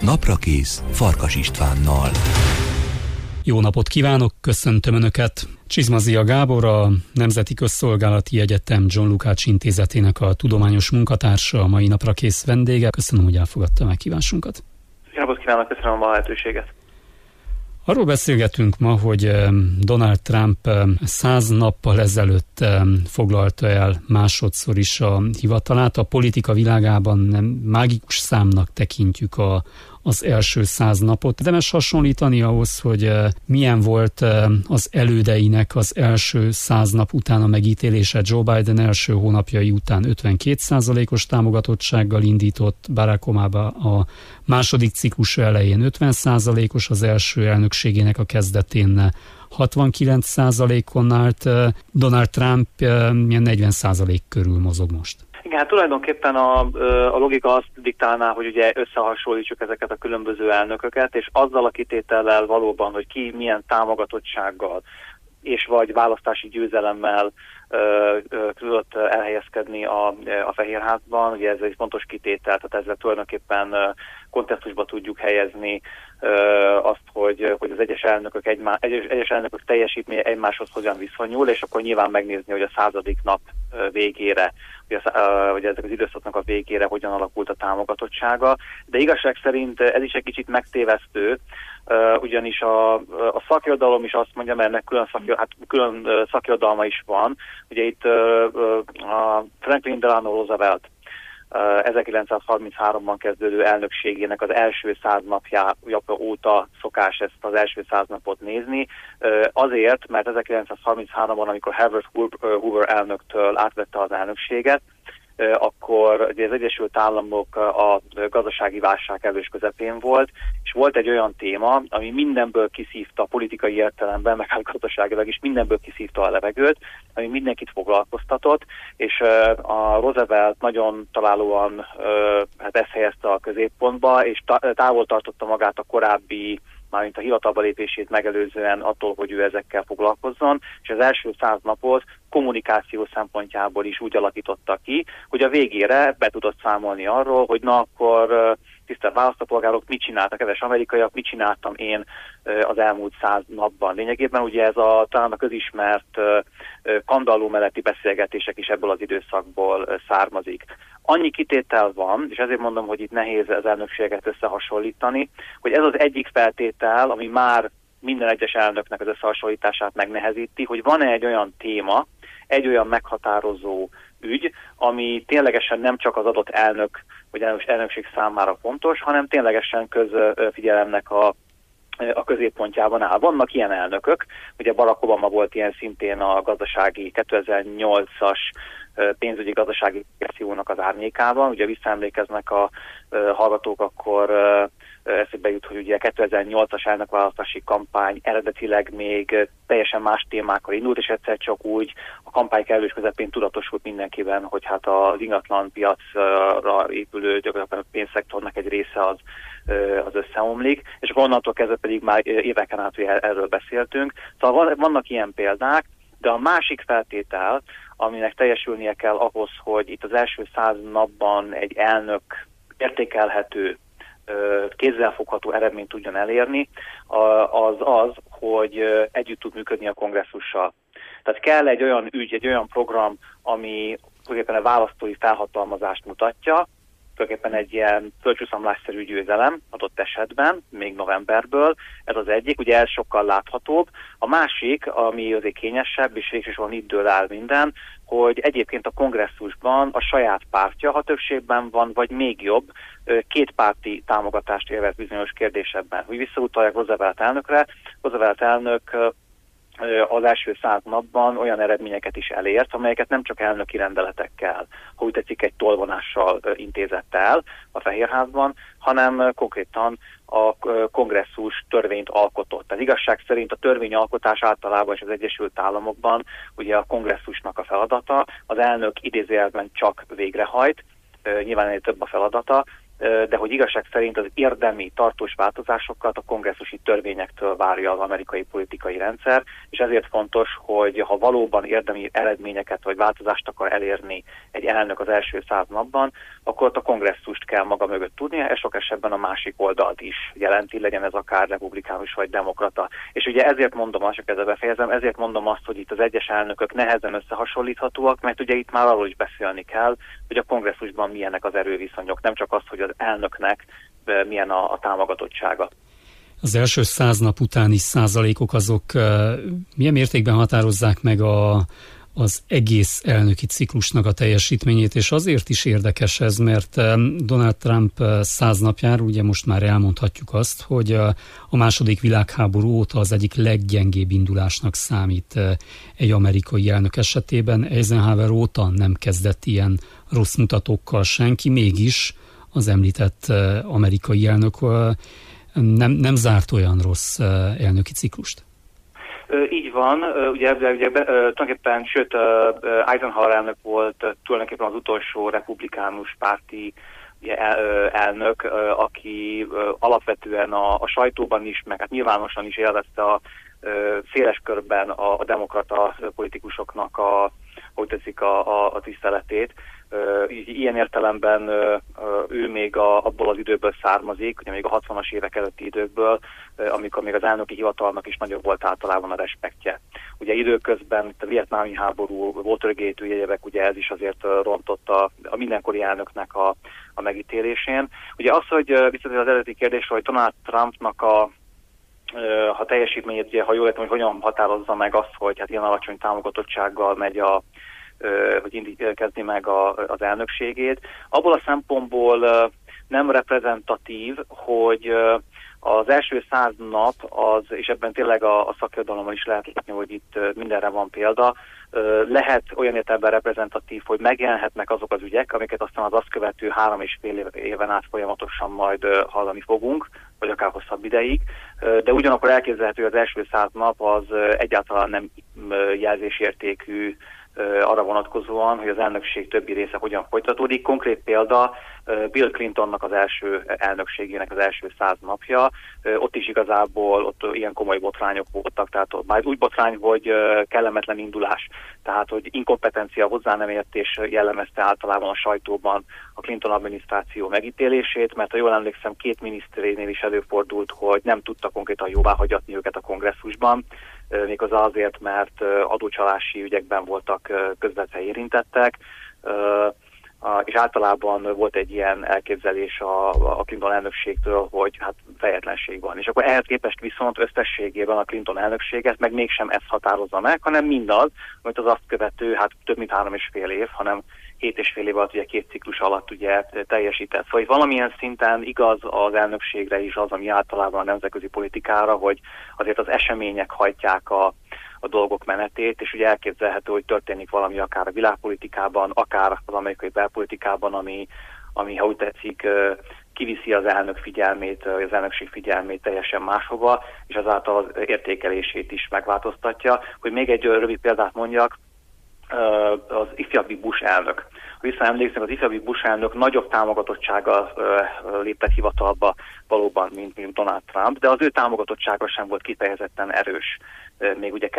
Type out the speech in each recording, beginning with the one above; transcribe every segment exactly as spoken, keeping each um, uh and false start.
Naprakész Farkas Istvánnal. Jó napot kívánok, köszöntöm Önöket! Csizmazia Gábor, a Nemzeti Közszolgálati Egyetem John Lukács Intézetének a tudományos munkatársa, a mai Naprakész vendége. Köszönöm, hogy elfogadta a meghívásunkat. Jó napot kívánok, köszönöm a lehetőséget. Arról beszélgetünk ma, hogy Donald Trump száz nappal ezelőtt foglalta el másodszor is a hivatalát. A politika világában nem mágikus számnak tekintjük a, az első száz napot. Érdemes hasonlítani ahhoz, hogy milyen volt az elődeinek az első száz nap után a megítélése. Joe Biden első hónapjai után ötvenkét százalékos támogatottsággal indított, Barack Obama a második ciklus elején ötven százalékos, az első elnökségének a kezdetén hatvankilenc százalékon állt, Donald Trump ilyen negyven százalék körül mozog most. Igen, hát tulajdonképpen a, a logika azt diktálná, hogy ugye összehasonlítsuk ezeket a különböző elnököket, és azzal a kitétellel valóban, hogy ki milyen támogatottsággal és vagy választási győzelemmel tudott elhelyezkedni a, a Fehérházban. Ugye ez egy fontos kitétel, tehát ezzel tulajdonképpen kontextusba tudjuk helyezni azt, hogy, hogy az egyes elnökök, egymá, egyes, egyes elnökök teljesítménye egymáshoz hogyan viszonyul, és akkor nyilván megnézni, hogy a századik nap végére, hogy, az, hogy ezek az időszaknak a végére hogyan alakult a támogatottsága. De igazság szerint ez is egy kicsit megtévesztő, ugyanis a, a szakirodalom is azt mondja, mert ennek külön, szaki, hát külön szakirodalma is van. Ugye itt a Franklin Delano Roosevelt ezerkilencszázharminchárom-ban kezdődő elnökségének az első száz napja óta szokás ezt az első száz napot nézni. Azért, mert ezerkilencszázharminchárom-ban, amikor Herbert Hoover elnöktől átvette az elnökséget, akkor ugye az Egyesült Államok a gazdasági válság elős közepén volt, és volt egy olyan téma, ami mindenből kiszívta politikai értelemben, meg hát gazdaságilag is mindenből kiszívta a levegőt, ami mindenkit foglalkoztatott, és a Roosevelt nagyon találóan hát ezt helyezte a középpontba, és távol tartotta magát a korábbi, mármint a hivatalba lépését megelőzően attól, hogy ő ezekkel foglalkozzon, és az első száz napot kommunikáció szempontjából is úgy alakította ki, hogy a végére be tudott számolni arról, hogy na akkor tisztelt választópolgárok, mit csináltak, kedves amerikaiak, mit csináltam én az elmúlt száz napban. Lényegében ugye ez a talán a közismert kandalló melletti beszélgetések is ebből az időszakból származik. Annyi kitétel van, és ezért mondom, hogy itt nehéz az elnökséget összehasonlítani, hogy ez az egyik feltétel, ami már minden egyes elnöknek az összehasonlítását megnehezíti, hogy van-e egy olyan téma, egy olyan meghatározó ügy, ami ténylegesen nem csak az adott elnök vagy elnökség számára fontos, hanem ténylegesen közfigyelemnek a, a középpontjában áll. Vannak ilyen elnökök, ugye Barack Obama volt ilyen szintén a gazdasági kétezer-nyolcas pénzügyi gazdasági recessziónak az árnyékában. Ugye visszaemlékeznek a hallgatók, akkor eszébe jut, hogy ugye kétezer-nyolcas elnökválasztási kampány eredetileg még teljesen más témákkal indult, és egyszer csak úgy a kampány kellős közepén tudatosult mindenkiben, hogy hát az ingatlan piacra épülő gyakorlatilag pénzszektornak egy része az, az összeomlik, és akkor onnantól kezdve pedig már éveken át erről beszéltünk. Szóval vannak ilyen példák, de a másik feltétel, aminek teljesülnie kell ahhoz, hogy itt az első száz napban egy elnök értékelhető, kézzelfogható eredményt tudjon elérni, az az, hogy együtt tud működni a kongresszussal. Tehát kell egy olyan ügy, egy olyan program, ami tulajdonképpen a választói felhatalmazást mutatja, tulajdonképpen egy ilyen földcsúszamlásszerű győzelem adott esetben, még novemberből, ez az egyik, ugye ez sokkal láthatóbb. A másik, ami azért kényesebb, és végsősorban itt dől el minden, hogy egyébként a kongresszusban a saját pártja, ha többségben van, vagy még jobb, kétpárti támogatást élvez bizonyos kérdésekben. Hogy visszautaljak Roosevelt elnökre, Roosevelt elnök az első száz napban olyan eredményeket is elért, amelyeket nem csak elnöki rendeletekkel, ha úgy tetszik, egy tolvonással intézett el a Fehérházban, hanem konkrétan a kongresszus törvényt alkotott. Tehát igazság szerint a törvényalkotás általában és az Egyesült Államokban ugye a kongresszusnak a feladata, az elnök idézőjelben csak végrehajt, nyilván ennél több a feladata, de hogy igazság szerint az érdemi, tartós változásokat a kongresszusi törvényektől várja az amerikai politikai rendszer, és ezért fontos, hogy ha valóban érdemi eredményeket vagy változást akar elérni egy elnök az első száz napban, akkor ott a kongresszust kell maga mögött tudnia, és sok esetben a másik oldalt is jelenti, legyen ez akár republikánus vagy demokrata. És ugye ezért mondom azt, csak ezzel befejezem, ezért mondom azt, hogy itt az egyes elnökök nehezen összehasonlíthatóak, mert ugye itt már arról is beszélni kell, hogy a kongresszusban milyenek az erőviszonyok, nem csak az, hogy az elnöknek milyen a, a támogatottsága. Az első száz nap utáni százalékok azok milyen mértékben határozzák meg a, az egész elnöki ciklusnak a teljesítményét, és azért is érdekes ez, mert Donald Trump száz napjára, ugye most már elmondhatjuk azt, hogy a második világháború óta az egyik leggyengébb indulásnak számít egy amerikai elnök esetében. Eisenhower óta nem kezdett ilyen rossz mutatókkal senki, mégis az említett amerikai elnök nem, nem zárt olyan rossz elnöki ciklust. Így van, ugye, ugye tulajdonképpen, sőt Eisenhower elnök volt tulajdonképpen az utolsó republikánus párti ugye, elnök, aki alapvetően a, a sajtóban is, meg hát nyilvánosan is élvezte a széles körben a, a demokrata politikusoknak a, hogy tetszik, a, a, a tiszteletét. Ilyen értelemben ő még a, abból az időből származik, ugye még a hatvanas évek előtti időkből, amikor még az elnöki hivatalnak is nagyobb volt általában a respektje. Ugye időközben itt a vietnámi háború, Watergate ügyek, ugye ez is azért rontotta a mindenkori elnöknek a, a megítélésén. Ugye az, hogy visszatérve az eredeti kérdésre, hogy Donald Trumpnak a ha teljesítményét, ugye, ha jól értem, hogy hogyan határozza meg azt, hogy hát ilyen alacsony támogatottsággal megy a hogy indi, kezdi meg a, az elnökségét. Abból a szempontból nem reprezentatív, hogy az első száz nap, az, és ebben tényleg a, a szakirodalomban is lehet látni, hogy itt mindenre van példa, lehet olyan értelemben reprezentatív, hogy megjelenhetnek azok az ügyek, amiket aztán az azt követő három és fél éven át folyamatosan majd hallani fogunk, vagy akár hosszabb ideig, de ugyanakkor elképzelhető, hogy az első száz nap az egyáltalán nem jelzésértékű arra vonatkozóan, hogy az elnökség többi része hogyan folytatódik. Konkrét példa Bill Clintonnak az első elnökségének az első száz napja. Ott is igazából ott ilyen komoly botrányok voltak, tehát már úgy botrány, hogy kellemetlen indulás. Tehát, hogy inkompetencia, hozzá nem értés jellemezte általában a sajtóban a Clinton adminisztráció megítélését, mert ha jól emlékszem, két miniszterénél is előfordult, hogy nem tudta konkrétan jóváhagyatni őket a kongresszusban, méghozzá azért, mert adócsalási ügyekben voltak közvetve érintettek, és általában volt egy ilyen elképzelés a, a Clinton elnökségtől, hogy hát fejetlenség van. És akkor ehhez képest viszont összességében a Clinton elnökséget meg mégsem ezt határozza meg, hanem mindaz, amit az azt követő, hát több mint három és fél év, hanem hét és fél év alatt, ugye két ciklus alatt ugye teljesített. Szóval valamilyen szinten igaz az elnökségre is az, ami általában a nemzetközi politikára, hogy azért az események hajtják a, a dolgok menetét, és ugye elképzelhető, hogy történik valami akár a világpolitikában, akár az amerikai belpolitikában, ami, ami ha úgy tetszik, kiviszi az elnök figyelmét, az elnökség figyelmét teljesen máshova, és azáltal az értékelését is megváltoztatja. Hogy még egy rövid példát mondjak, az ifjabbi Bush elnök. Ha visszaemlékszem, az ifjabbi Bush elnök nagyobb támogatottsággal lépett hivatalba valóban, mint, mint Donald Trump, de az ő támogatottsága sem volt kifejezetten erős. Még ugye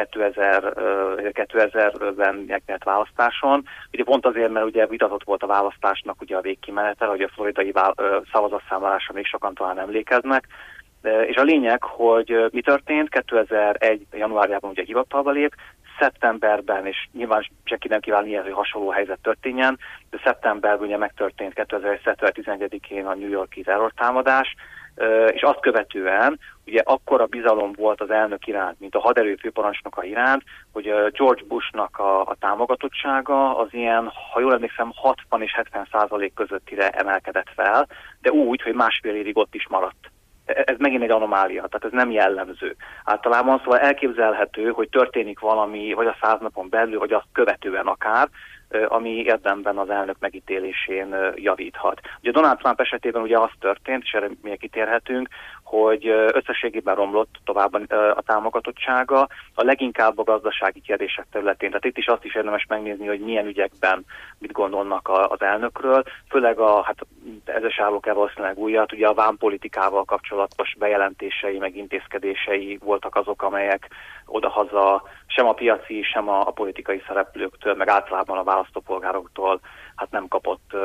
kétezerben nyert választáson. Ugye pont azért, mert ugye vitatott volt a választásnak ugye a végkimenetel, hogy a floridai szavazatszámlálásra még sokan talán emlékeznek. És a lényeg, hogy mi történt, kétezer-egy januárjában ugye hivatalba lép, szeptemberben, és nyilván senki nem kíván ilyen, hogy hasonló helyzet történjen, de szeptemberben ugye megtörtént kétezer-egy. szeptember tizenegyedikén a New York-i terrortámadás, és azt követően ugye akkora bizalom volt az elnök iránt, mint a haderő főparancsnoka iránt, hogy George Bushnak a, a támogatottsága az ilyen, ha jól emlékszem, hatvan és hetven százalék közöttire emelkedett fel, de úgy, hogy másfél évig ott is maradt. Ez megint egy anomália, tehát ez nem jellemző. Általában szóval elképzelhető, hogy történik valami, vagy a száz napon belül, vagy azt követően akár, ami érdemben az elnök megítélésén javíthat. Ugye Donald Trump esetében ugye az történt, és erre még kitérhetünk, hogy összességében romlott tovább a támogatottsága, a leginkább a gazdasági kérdések területén. Tehát itt is azt is érdemes megnézni, hogy milyen ügyekben mit gondolnak az elnökről, főleg a, hát ez is állok el valószínűleg újat, ugye a vámpolitikával kapcsolatos bejelentései, meg intézkedései voltak azok, amelyek odahaza sem a piaci, sem a, a politikai szereplőktől, meg általában a választópolgároktól hát nem kapott ö,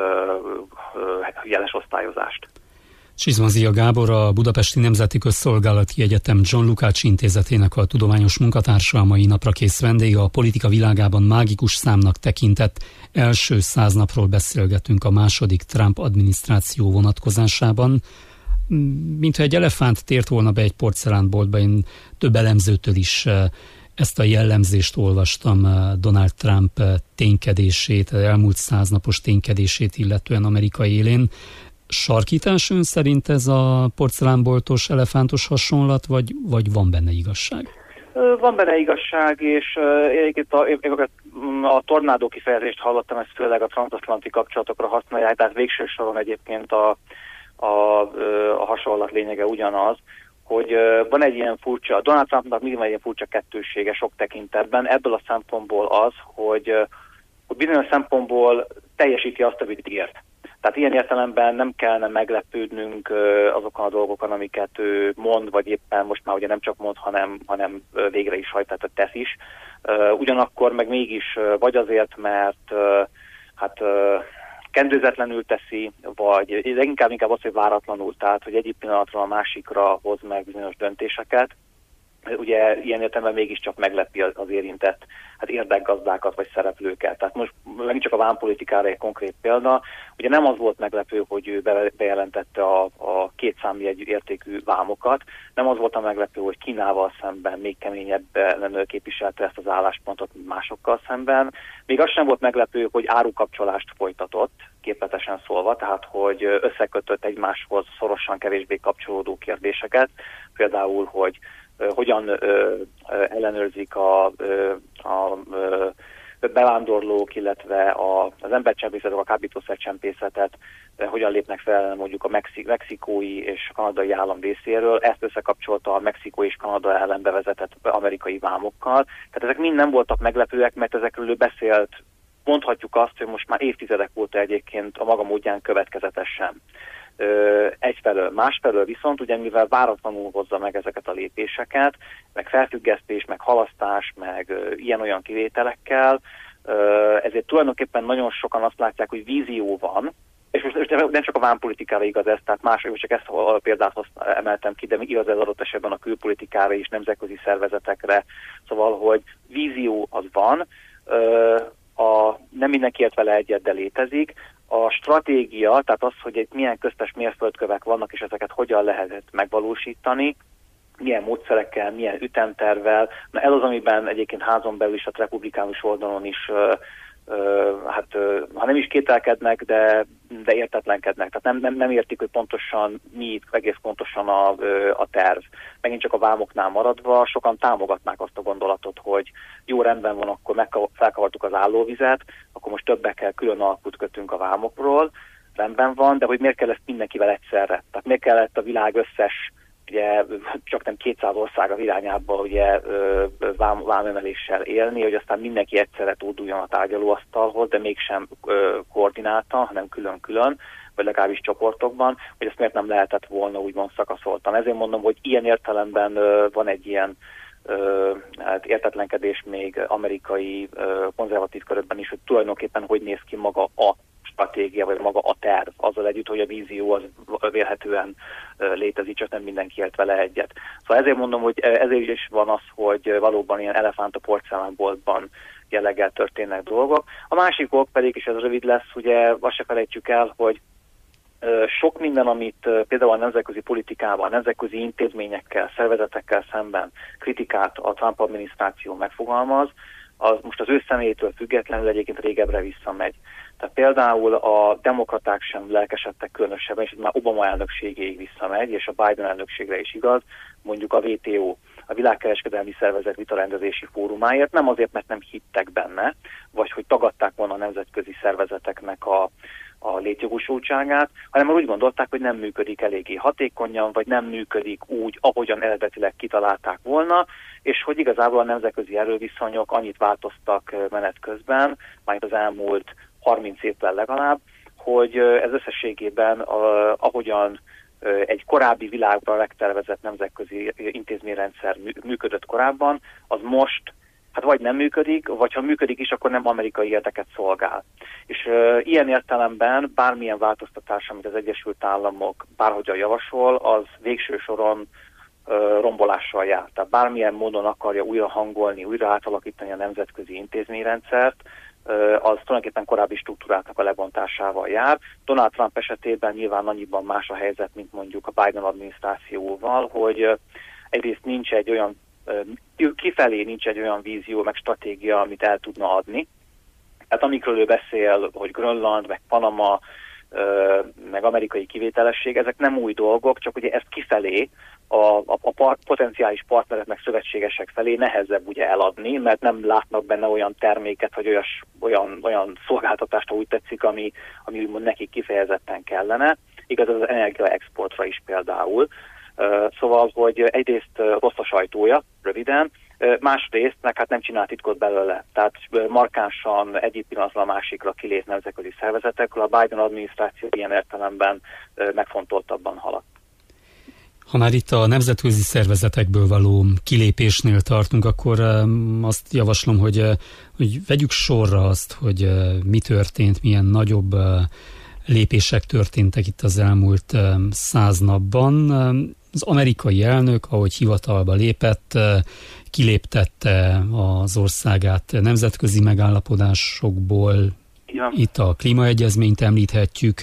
ö, jeles osztályozást. Csizmazia Gábor, a Budapesti Nemzeti Közszolgálati Egyetem John Lukács Intézetének a tudományos munkatársa, a mai napra kész vendége, a politika világában mágikus számnak tekintett első száz napról beszélgetünk a második Trump adminisztráció vonatkozásában. Mintha egy elefánt tért volna be egy porcelánboltba, én több elemzőtől is ezt a jellemzést olvastam, Donald Trump ténykedését, elmúlt száznapos ténykedését illetően Amerika élén. Sarkítás ön szerint ez a porcelánboltos, elefántos hasonlat, vagy, vagy van benne igazság? Van benne igazság, és egyébként a, a tornádó kifejezést hallottam, ezt főleg a transatlanti kapcsolatokra használják, tehát végső soron egyébként a, a, a hasonlat lényege ugyanaz, hogy van egy ilyen furcsa, Donald Trumpnak mindig van egy ilyen furcsa kettőssége sok tekintetben, ebből a szempontból az, hogy, hogy bizonyos szempontból teljesíti azt, amit ígért. Tehát ilyen értelemben nem kellene meglepődnünk azokon a dolgokon, amiket ő mond, vagy éppen most már ugye nem csak mond, hanem, hanem végre is hajt, tehát tesz is. Ugyanakkor meg mégis vagy azért, mert hát kendőzetlenül teszi, vagy leginkább inkább az, hogy váratlanul, tehát hogy egyik pillanatról a másikra hoz meg bizonyos döntéseket. Ugye ilyen értelemben mégiscsak meglepi az érintett hát érdekgazdákat vagy szereplőket. Tehát most megint csak a vámpolitikára egy konkrét példa. Ugye nem az volt meglepő, hogy ő bejelentette a, a két számjegyű értékű vámokat, nem az volt a meglepő, hogy Kínával szemben még keményebben képviselte ezt az álláspontot, mint másokkal szemben. Még az sem volt meglepő, hogy árukapcsolást folytatott, képletesen szólva, tehát hogy összekötött egymáshoz szorosan kevésbé kapcsolódó kérdéseket, például, hogy hogyan ö, ö, ellenőrzik a, ö, a ö, bevándorlók, illetve a, az embercsempészetek, a kábítószercsempészetet, hogyan lépnek fel mondjuk a mexik, mexikói és kanadai állam részéről. Ezt összekapcsolta a mexikói és Kanada ellen bevezetett amerikai vámokkal. Tehát ezek mind nem voltak meglepőek, mert ezekről ő beszélt, mondhatjuk azt, hogy most már évtizedek óta egyébként a maga módján következetesen. Egyfelől, másfelől viszont, ugye mivel váratlanul hozza meg ezeket a lépéseket, meg felfüggesztés, meg halasztás, meg ilyen-olyan kivételekkel, ezért tulajdonképpen nagyon sokan azt látják, hogy vízió van, és most nem csak a vámpolitikára igaz ez, tehát más, most csak ezt a példát emeltem ki, de igaz ez adott esetben a külpolitikára és nemzetközi szervezetekre, szóval, hogy vízió az van, a, nem mindenki ért vele egyet, de létezik. A stratégia, tehát az, hogy egy milyen köztes mérföldkövek vannak, és ezeket hogyan lehet megvalósítani, milyen módszerekkel, milyen ütemtervvel, na ez az, amiben egyébként házon belül is a republikánus oldalon is, ö, ö, hát ö, ha nem is kételkednek, de, de értetlenkednek. Tehát nem, nem, nem értik, hogy pontosan mi egész pontosan a, ö, a terv. Megint csak a vámoknál maradva, sokan támogatnák azt a gondolatot, hogy jó, rendben van, akkor megka- felkavartuk az állóvizet, akkor most többekkel külön alkut kötünk a vámokról, rendben van, de hogy miért kell ezt mindenkivel egyszerre? Tehát miért kellett a világ összes, ugye csak nem kétszáz ország az irányába ugye vám, vámemeléssel élni, hogy aztán mindenki egyszerre tóduljon a tárgyalóasztalhoz, de mégsem ö, koordinálta, hanem külön-külön, vagy legalábbis csoportokban, hogy ezt miért nem lehetett volna úgymond szakaszoltan. Ezért mondom, hogy ilyen értelemben ö, van egy ilyen ö, hát értetlenkedés még amerikai ö, konzervatív körökben is, hogy tulajdonképpen hogy néz ki maga a stratégia, vagy maga a terv, azzal együtt, hogy a vízió az vélhetően létezik, csak nem mindenki ért vele egyet. Szóval ezért mondom, hogy ezért is van az, hogy valóban ilyen elefánt a porcelánboltban jelleggel történnek dolgok. A másik ok pedig, és ez rövid lesz, ugye azt se felejtsük el, hogy sok minden, amit például a nemzetközi politikával, a nemzetközi intézményekkel, szervezetekkel szemben kritikát a Trump adminisztráció megfogalmaz, az most az ő személyétől függetlenül egyébként régebbre visszamegy. Tehát például a demokraták sem lelkesedtek különösebben, és ez már Obama elnökségéig visszamegy, és a Biden elnökségre is igaz, mondjuk a vé té o, a Világkereskedelmi Szervezet vitarendezési fórumáért, nem azért, mert nem hittek benne, vagy hogy tagadták volna a nemzetközi szervezeteknek a, a létjogosultságát, hanem úgy gondolták, hogy nem működik eléggé hatékonyan, vagy nem működik úgy, ahogyan eredetileg kitalálták volna, és hogy igazából a nemzetközi erőviszonyok annyit változtak menet közben, majd az elmúlt harminc évben legalább, hogy ez összességében ahogyan egy korábbi világra megtervezett nemzetközi intézményrendszer működött korábban, az most hát vagy nem működik, vagy ha működik is, akkor nem amerikai érdeket szolgál. És uh, ilyen értelemben bármilyen változtatás, amit az Egyesült Államok bárhogyan javasol, az végső soron uh, rombolással jár. Tehát bármilyen módon akarja újra hangolni, újra átalakítani a nemzetközi intézményrendszert, uh, az tulajdonképpen korábbi struktúráknak a lebontásával jár. Donald Trump esetében nyilván annyiban más a helyzet, mint mondjuk a Biden adminisztrációval, hogy uh, egyrészt nincs egy olyan kifelé nincs egy olyan vízió, meg stratégia, amit el tudna adni. Hát amikről ő beszél, hogy Grönland, meg Panama, meg amerikai kivételesség, ezek nem új dolgok, csak ugye ezt kifelé a, a, a par, potenciális partnerek, meg szövetségesek felé nehezebb ugye eladni, mert nem látnak benne olyan terméket, vagy olyas, olyan, olyan szolgáltatást, ha úgy tetszik, ami, ami úgymond nekik kifejezetten kellene. Igaz, az energiaexportra is például. Uh, szóval, hogy egyrészt uh, rossz a sajtója, röviden, uh, másrészt meg hát nem csinál titkot belőle. Tehát uh, markánsan egyik pillanatról a másikra kilép nemzetközi szervezetekről, a Biden adminisztráció ilyen értelemben uh, megfontoltabban halad. Ha már itt a nemzetközi szervezetekből való kilépésnél tartunk, akkor um, azt javaslom, hogy, uh, hogy vegyük sorra azt, hogy uh, mi történt, milyen nagyobb uh, lépések történtek itt az elmúlt um, száz napban. Um, Az amerikai elnök, ahogy hivatalba lépett, kiléptette az országát nemzetközi megállapodásokból. Igen. Itt a klímaegyezményt említhetjük,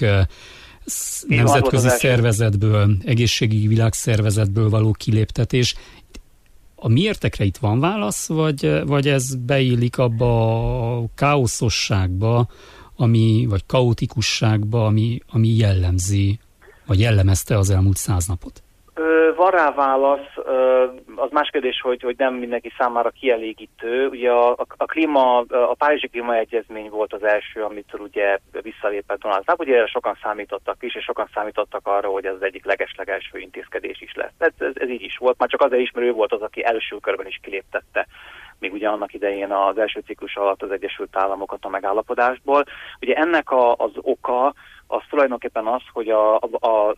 nemzetközi szervezetből, egészségügyi világszervezetből való kiléptetés. A miértekre itt van válasz, vagy, vagy ez beillik abba a káoszosságba, ami, vagy kaotikusságba, ami, ami jellemzi, vagy jellemezte az elmúlt száz napot? Van rá válasz, az más kérdés, hogy, hogy nem mindenki számára kielégítő. Ugye a, a, a, klíma, a Párizsi Klímaegyezmény volt az első, amitől ugye visszalépett Donald Trump. Ugye erre sokan számítottak is, és sokan számítottak arra, hogy ez az egyik leges-legelső intézkedés is lesz. Ez, ez, ez így is volt, már csak azért is, mert ő volt az, aki első körben is kiléptette még ugye annak idején az első ciklus alatt az Egyesült Államokat a megállapodásból. Ugye ennek a, az oka az tulajdonképpen az, hogy a, a, a, a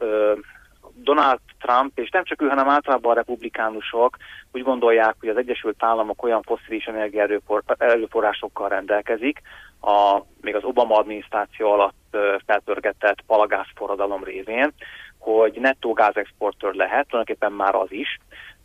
Donald Trump, és nem csak ő, hanem általában a republikánusok úgy gondolják, hogy az Egyesült Államok olyan fosszilis energiaerőforrásokkal rendelkezik, a, még az Obama adminisztráció alatt felpörgetett palagázforradalom révén, hogy nettó gázexportőr lehet, tulajdonképpen már az is,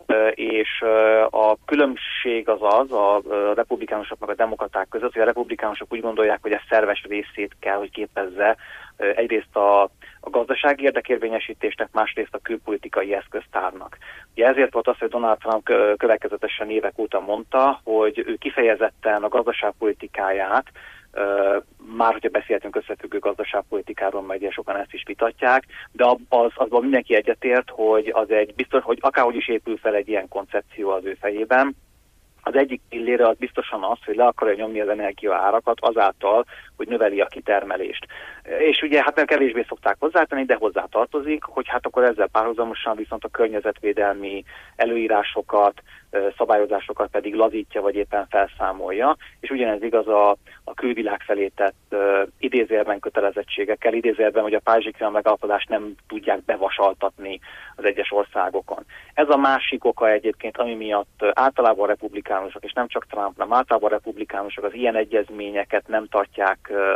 és a különbség az az a republikánusok meg a demokraták között, hogy a republikánusok úgy gondolják, hogy ez szerves részét kell, hogy képezze egyrészt a, a gazdasági érdekérvényesítésnek, másrészt a külpolitikai eszköztárnak. Ugye ezért volt az, hogy Donald Trump következetesen évek óta mondta, hogy ő kifejezetten a gazdaságpolitikáját, Uh, már hogyha beszéltünk összefüggő gazdaságpolitikáról, meg ugye sokan ezt is vitatják, de az, azban mindenki egyetért, hogy az egy biztos, hogy akárhogy is épül fel egy ilyen koncepció az ő fejében, az egyik pillére az biztosan az, hogy le akarja nyomni az energia árakat azáltal, hogy növeli a kitermelést. És ugye hát nem kevésbé szokták hozzátenni, de hozzá tartozik, hogy hát akkor ezzel párhuzamosan viszont a környezetvédelmi előírásokat, szabályozásokat pedig lazítja, vagy éppen felszámolja, és ugyanez igaz a, a külvilág felé tett uh, idézőjelben kötelezettségekkel, idézőjelben, hogy a Párizsi klímamegállapodást nem tudják bevasaltatni az egyes országokon. Ez a másik oka egyébként, ami miatt általában a republikánusok, és nem csak Trump, hanem általában a republikánusok az ilyen egyezményeket nem tartják uh,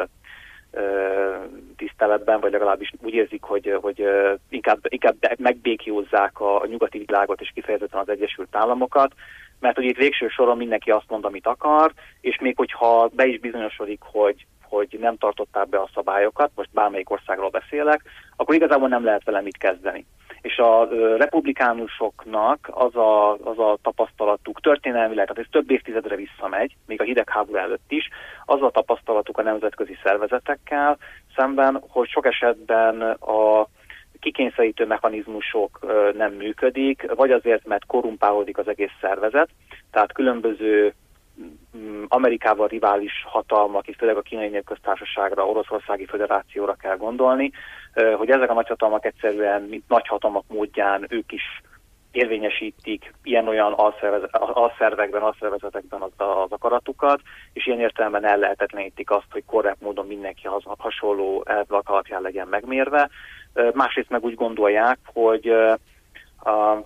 tiszteletben, vagy legalábbis úgy érzik, hogy, hogy inkább, inkább megbékjózzák a, a nyugati világot, és kifejezetten az Egyesült Államokat, mert hogy itt végső soron mindenki azt mond, amit akar, és még hogyha be is bizonyosodik, hogy, hogy nem tartották be a szabályokat, most bármelyik országról beszélek, akkor igazából nem lehet vele mit kezdeni. És a republikánusoknak az a, az a tapasztalatuk történelmileg, tehát ez több évtizedre visszamegy, még a hidegháború előtt is, az a tapasztalatuk a nemzetközi szervezetekkel szemben, hogy sok esetben a kikényszerítő mechanizmusok nem működik, vagy azért, mert korrumpálódik az egész szervezet, tehát különböző Amerikával rivális hatalmak, itt főleg a Kínai Népköztársaságra, Oroszországi Föderációra kell gondolni, hogy ezek a nagyhatalmak egyszerűen, mint nagyhatalmak módján ők is érvényesítik ilyen-olyan alszervekben, alszervezetekben az, az akaratukat, és ilyen értelemben ellehetetlenítik azt, hogy korrekt módon mindenki hasonló elvek alapján legyen megmérve. Másrészt meg úgy gondolják, hogy a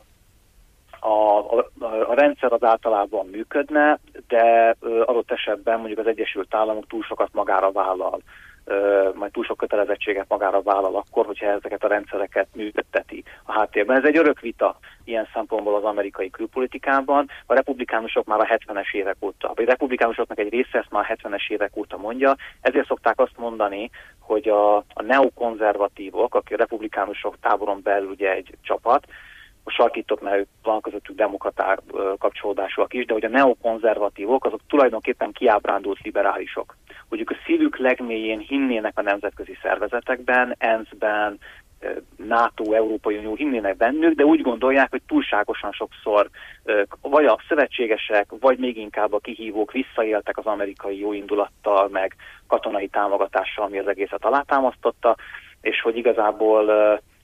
A, a, a rendszer az általában működne, de adott esetben mondjuk az Egyesült Államok túl sokat magára vállal, majd túl sok kötelezettséget magára vállal akkor, hogyha ezeket a rendszereket működteti a háttérben. Ez egy örök vita ilyen szempontból az amerikai külpolitikában. A republikánusok már a hetvenes évek óta, vagy a republikánusoknak egy része ezt már a hetvenes évek óta mondja, ezért szokták azt mondani, hogy a, a neokonzervatívok, akik a republikánusok táboron belül ugye egy csapat, a sarkítok, mert van közöttük demokraták kapcsolódásúak is, de hogy a neokonzervatívok azok tulajdonképpen kiábrándult liberálisok. Hogy ők a szívük legmélyén hinnének a nemzetközi szervezetekben, ENSZ-ben, NATO, Európai Unió hinnének bennük, de úgy gondolják, hogy túlságosan sokszor vagy a szövetségesek, vagy még inkább a kihívók visszaéltek az amerikai jóindulattal, meg katonai támogatással, ami az egészet alátámasztotta, és hogy igazából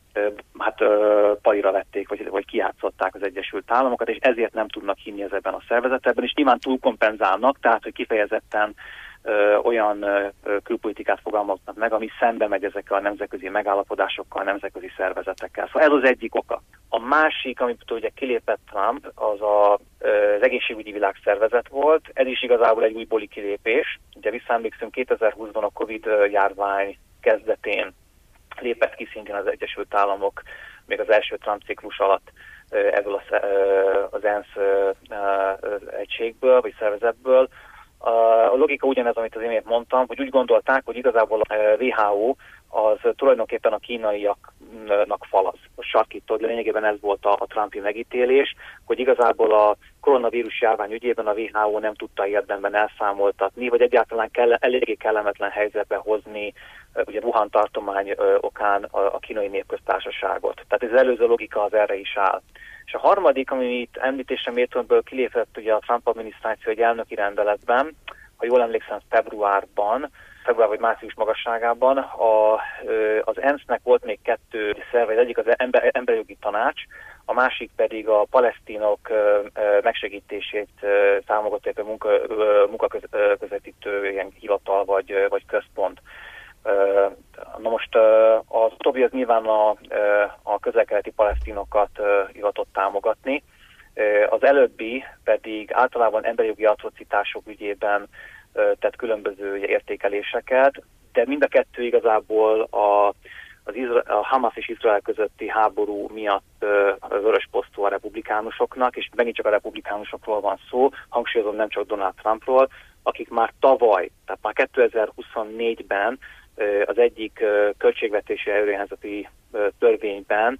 hát palira vették, vagy, vagy kijátszották az Egyesült Államokat, és ezért nem tudnak hinni ezekben a szervezetekben, és nyilván túlkompenzálnak, tehát hogy kifejezetten ö, olyan ö, külpolitikát fogalmaznak meg, ami szembe megy ezekkel a nemzetközi megállapodásokkal, nemzetközi szervezetekkel. Szóval ez az egyik oka. A másik, amit ugye kilépett Trump, az a, az egészségügyi világszervezet volt. Ez is igazából egy újbóli kilépés. Ugye visszaemlékszünk, kétezer-húszban a Covid járvány kezdetén lépett ki szintén az Egyesült Államok még az első Trump ciklus alatt ebből az ENSZ egységből, vagy szervezetből. A logika ugyanez, amit az imént mondtam, hogy úgy gondolták, hogy igazából a W H O az tulajdonképpen a kínaiaknak falaz. A sarkító, de lényegében ez volt a, a Trumpi megítélés, hogy igazából a koronavírus járvány ügyében a W H O nem tudta érdemben elszámoltatni, vagy egyáltalán kell, eléggé kellemetlen helyzetbe hozni ugye Wuhan tartomány okán a, a Kínai Népköztársaságot. Tehát ez előző logika az erre is áll. És a harmadik, ami itt említésre méltóbből kilépett ugye a Trump adminisztráció egy elnöki rendeletben, ha jól emlékszem, februárban, február vagy március magasságában, a, az ENSZ-nek volt még kettő szerve, az egyik az ember, emberjogi tanács, a másik pedig a palesztinok megsegítését támogatják a munka, munkaközvetítő ilyen hivatal vagy, vagy központ. Na most az utóbbi az nyilván a, a közel-keleti palesztinokat hivatott támogatni, az előbbi pedig általában emberi jogi atrocitások ügyében tett különböző értékeléseket, de mind a kettő igazából a, az Izra- a Hamas és Izrael közötti háború miatt vörös posztú a republikánusoknak, és megint csak a republikánusokról van szó, hangsúlyozom, nem csak Donald Trumpról, akik már tavaly, tehát már kétezer-huszonnégyben az egyik költségvetési előirányzati törvényben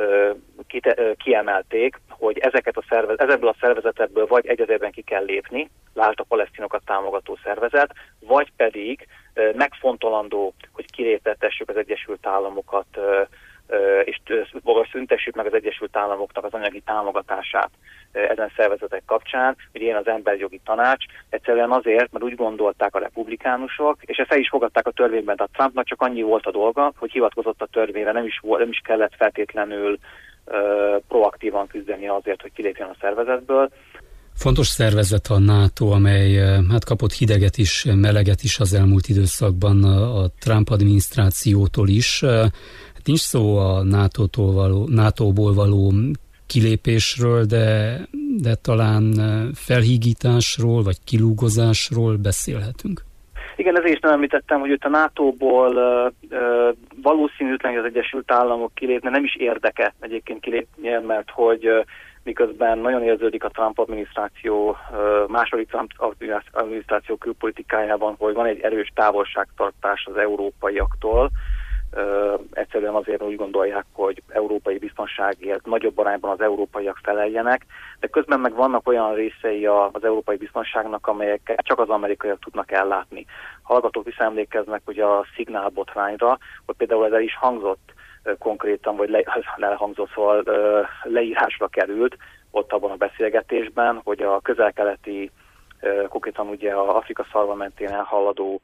kiemelték, hogy ezeket a szervez, ezekből a szervezetekből vagy egy az egyben ki kell lépni, lásd a palesztinokat támogató szervezet, vagy pedig megfontolandó, hogy kiléptetessük az Egyesült Államokat, és szüntessük meg az Egyesült Államoknak az anyagi támogatását ezen szervezetek kapcsán, hogy ilyen az emberjogi tanács, egyszerűen azért, mert úgy gondolták a republikánusok, és ezt el is fogadták a törvényben, tehát Trumpnak csak annyi volt a dolga, hogy hivatkozott a törvényre, nem is, volt, nem is kellett feltétlenül uh, proaktívan küzdeni azért, hogy kilépjen a szervezetből. Fontos szervezet a NATO, amely hát kapott hideget is, meleget is az elmúlt időszakban a Trump adminisztrációtól is. Hát nincs szó a NATO-tól való, nátóból való kilépésről, de, de talán felhígításról vagy kilúgozásról beszélhetünk. Igen, ezért is nem említettem, hogy itt a nátóból uh, uh, valószínűtlen, hogy az Egyesült Államok kilépne, nem is érdeke egyébként kilépnie, mert hogy uh, miközben nagyon érződik a Trump adminisztráció, uh, második Trump adminisztráció külpolitikájában, hogy van egy erős távolságtartás az európaiaktól. Uh, egyszerűen azért úgy gondolják, hogy európai biztonságért nagyobb arányban az európaiak feleljenek, de közben meg vannak olyan részei az európai biztonságnak, amelyeket csak az amerikaiak tudnak ellátni. Hallgatók visszaemlékeznek ugye a Signal botrányra, hogy például ez el is hangzott uh, konkrétan, vagy le, lehangzott, szóval uh, leírásra került ott abban a beszélgetésben, hogy a közel-keleti konkrétan ugye az Afrika szarva mentén elhaladó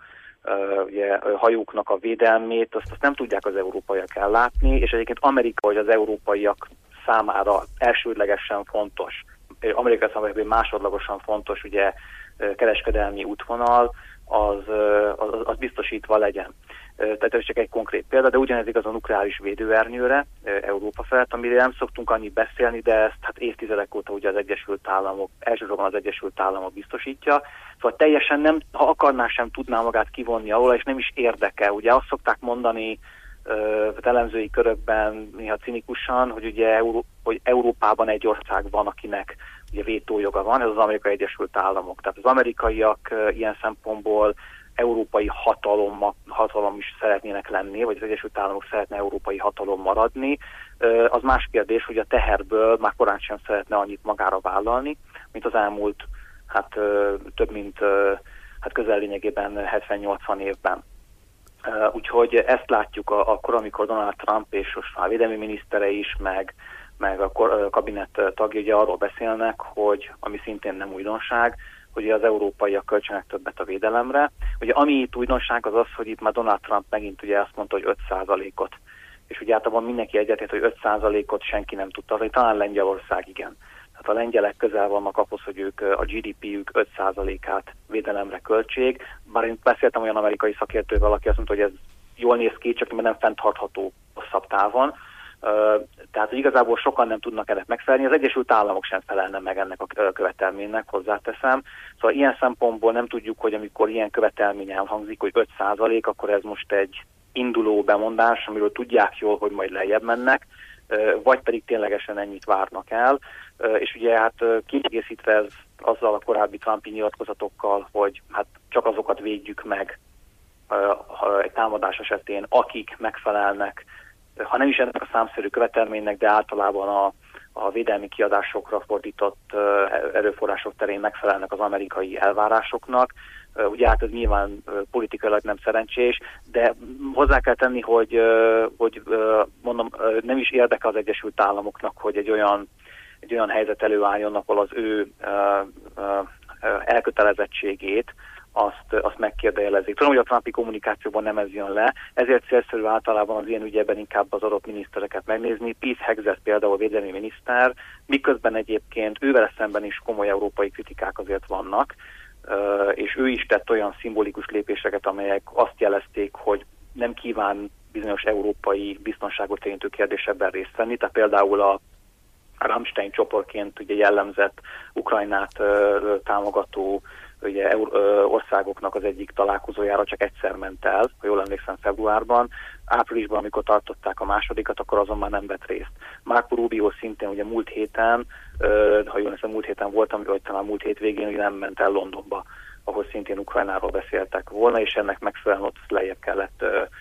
ugye, hajóknak a védelmét, azt, azt nem tudják az európaiak ellátni, és egyébként Amerika, vagy az európaiak számára elsődlegesen fontos, Amerika számára másodlagosan fontos ugye kereskedelmi útvonal, az, az, az biztosítva legyen. Tehát ez csak egy konkrét példa, de ugyanez igaz a nukleáris védőernyőre Európa felett, amire nem szoktunk annyit beszélni, de ezt hát évtizedek óta ugye az Egyesült Államok, elsősorban az Egyesült Államok biztosítja. Szóval teljesen nem, ha akarná, sem tudná magát kivonni alól, és nem is érdekel. Ugye azt szokták mondani az elemzői körökben néha cinikusan, hogy ugye Euró, hogy Európában egy ország van, akinek ugye vétójoga van, ez az Amerikai Egyesült Államok. Tehát az amerikaiak ilyen szempontból európai hatalom, hatalom is szeretnének lenni, vagy az Egyesült Államok szeretne európai hatalom maradni. Az más kérdés, hogy a teherből már korán sem szeretne annyit magára vállalni, mint az elmúlt hát több mint hát közel lényegében hetven-nyolcvan évben. Úgyhogy ezt látjuk akkor, amikor Donald Trump és most már a védelmi minisztere is, meg, meg a kabinet tagja ugye arról beszélnek, hogy ami szintén nem újdonság, hogy az európaiak költsenek többet a védelemre. Ugye ami itt újdonság az az, hogy itt már Donald Trump megint ugye azt mondta, hogy öt százalékot. És ugye általában mindenki egyetért, hogy öt százalékot senki nem tudta, hogy talán Lengyelország igen. Tehát a lengyelek közel vannak ahhoz, hogy ők a gé dé pé-jük öt százalékát védelemre költség. Bár én beszéltem olyan amerikai szakértővel, aki azt mondta, hogy ez jól néz ki, csak nem fenntartható hosszabb távon. Uh, tehát igazából sokan nem tudnak ennek megfelelni, az Egyesült Államok sem felelne meg ennek a követelménynek, hozzáteszem. Szóval ilyen szempontból nem tudjuk, hogy amikor ilyen követelmény elhangzik, hogy öt százalék, akkor ez most egy induló bemondás, amiről tudják jól, hogy majd lejjebb mennek, uh, vagy pedig ténylegesen ennyit várnak el. Uh, és ugye hát uh, kiegészítve ez azzal a korábbi Trumpi nyilatkozatokkal, hogy hát csak azokat védjük meg uh, egy támadás esetén, akik megfelelnek, ha nem is ennek a számszerű követelménynek, de általában a, a védelmi kiadásokra fordított uh, erőforrások terén megfelelnek az amerikai elvárásoknak. Uh, ugye hát ez nyilván uh, politikailag nem szerencsés, de hozzá kell tenni, hogy, uh, hogy uh, mondom, uh, nem is érdekel az Egyesült Államoknak, hogy egy olyan, egy olyan helyzet előálljon, ahol az ő uh, uh, elkötelezettségét Azt, azt megkérdőjelezik. Tudom, hogy a Trumpi kommunikációban nem ez jön le, ezért célszerű általában az ilyen ügyekben inkább az adott minisztereket megnézni. Pete Hegseth például a védelmi miniszter, miközben egyébként ővele szemben is komoly európai kritikák azért vannak, és ő is tett olyan szimbolikus lépéseket, amelyek azt jelezték, hogy nem kíván bizonyos európai biztonságot érintő kérdésekben részt venni, tehát például a Rammstein csoportként ugye jellemzett Ukrajnát támogató ugye országoknak az egyik találkozójára csak egyszer ment el, ha jól emlékszem februárban. Áprilisban, amikor tartották a másodikat, akkor azon már nem vett részt. Marco Rubio szintén ugye múlt héten, ha jól emlékszem múlt héten voltam, vagy talán múlt hét végén ugye nem ment el Londonba, ahol szintén Ukrajnáról beszéltek volna, és ennek megfelelően ott lejjebb kellett,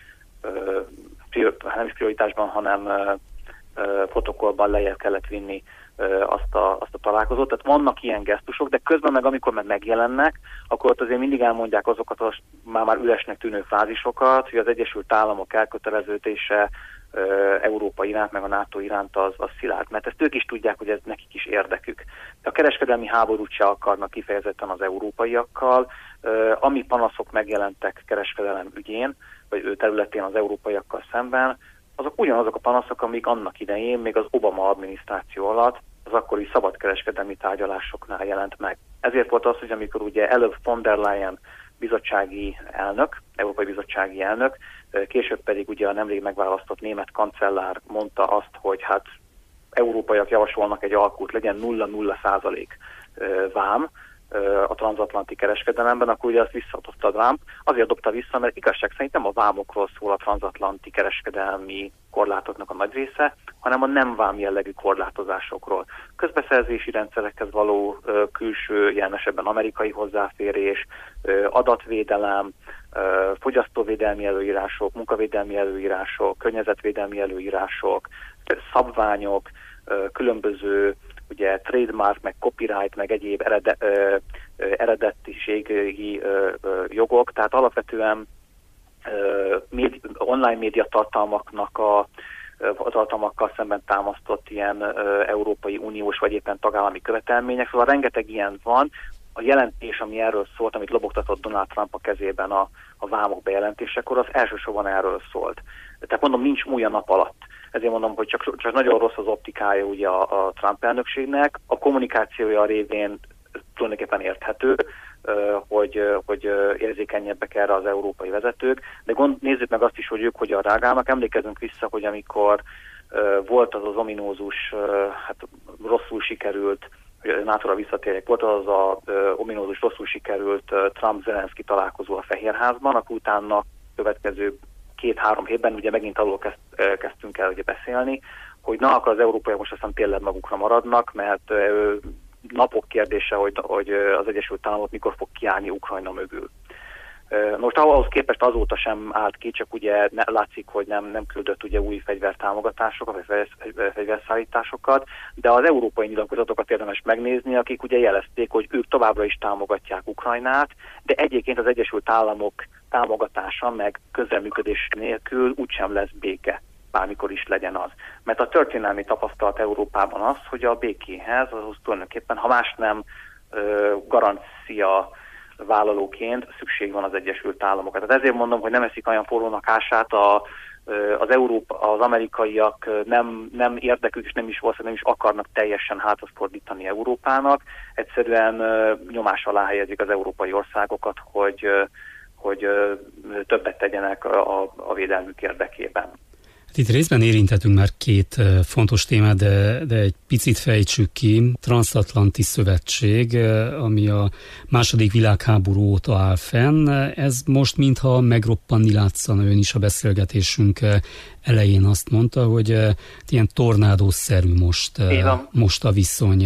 nem is prioritásban, hanem protokollban lejjebb kellett vinni azt a, azt a találkozót. Tehát vannak ilyen gesztusok, de közben meg amikor meg megjelennek, akkor ott azért mindig elmondják azokat a már, már üresnek tűnő frázisokat, hogy az Egyesült Államok elköteleződése Európa iránt, meg a NATO iránt az, az szilárd. Mert ezt ők is tudják, hogy ez nekik is érdekük. De a kereskedelmi háborút se akarnak kifejezetten az európaiakkal. Ami panaszok megjelentek kereskedelem ügyén, vagy ő területén az európaiakkal szemben, azok ugyanazok a panaszok, amik annak idején, még az Obama adminisztráció alatt, az akkori szabadkereskedelmi tárgyalásoknál jelent meg. Ezért volt az, hogy amikor ugye előbb von der Leyen bizottsági elnök, Európai Bizottsági elnök, később pedig ugye a nemrég megválasztott német kancellár mondta azt, hogy hát európaiak javasolnak egy alkut, legyen nulla nulla százalék vám a transatlanti kereskedelemben, akkor ugye azt visszadobta Trump. Azért dobta vissza, mert igazság szerint nem a vámokról szól a transatlanti kereskedelmi korlátoknak a nagy része, hanem a nem vám jellegű korlátozásokról. Közbeszerzési rendszerekhez való ö, külső, jelen esetben amerikai hozzáférés, ö, adatvédelem, ö, fogyasztóvédelmi előírások, munkavédelmi előírások, környezetvédelmi előírások, szabványok, ö, különböző ugye trademark, meg copyright, meg egyéb erede, ö, ö, eredetiségi ö, ö, jogok, tehát alapvetően ö, médi, online média tartalmaknak a, a tartalmakkal szemben támasztott ilyen ö, Európai Uniós vagy éppen tagállami követelmények, szóval rengeteg ilyen van. a jelentés, ami erről szólt, amit lobogtatott Donald Trump a kezében a, a vámok bejelentésekor, az elsősorban erről szólt. Tehát mondom, nincs új a nap alatt. Ezért mondom, hogy csak, csak nagyon rossz az optikája ugye a, a Trump elnökségnek. A kommunikációja révén tulajdonképpen érthető, hogy, hogy érzékenyebbek erre az európai vezetők, de gond, nézzük meg azt is, hogy ők hogyan reagálnak. Emlékezünk vissza, hogy amikor volt az az ominózus, hát rosszul sikerült, hogy nátóra visszatérjek, volt az a ominózus, rosszul sikerült Trump-Zelenszky találkozó a Fehérházban, akkor utána következő két-három hétben ugye megint arról kezd, kezdtünk el ugye beszélni, hogy na, akkor az európaiak most aztán tényleg magukra maradnak, mert napok kérdése, hogy, hogy az Egyesült Államok mikor fog kiállni Ukrajna mögül. Most ahhoz képest azóta sem állt ki, csak ugye ne, látszik, hogy nem, nem küldött ugye új fegyvertámogatásokat, vagy fegyverszállításokat, de az európai nyilatkozatokat érdemes megnézni, akik ugye jelezték, hogy ők továbbra is támogatják Ukrajnát, de egyébként az Egyesült Államok támogatása meg közreműködés nélkül úgysem lesz béke, bármikor is legyen az. Mert a történelmi tapasztalat Európában az, hogy a békéhez az tulajdonképpen, ha más nem garancia vállalóként szükség van az Egyesült Államokra. Tehát ezért mondom, hogy nem eszik olyan forrónak ását, a, az, Európa, az amerikaiak nem, nem érdekük, és nem is valószínűleg nem is akarnak teljesen hátat fordítani Európának. Egyszerűen nyomás alá helyezik az európai országokat, hogy, hogy többet tegyenek a, a védelmük érdekében. Itt részben érintettünk már két fontos témát, de, de egy picit fejtsük ki. Transatlanti Szövetség, ami a második világháború óta áll fenn. Ez most mintha megroppanni látszana. Ön is a beszélgetésünk elején azt mondta, hogy ilyen tornádószerű most, most a viszony.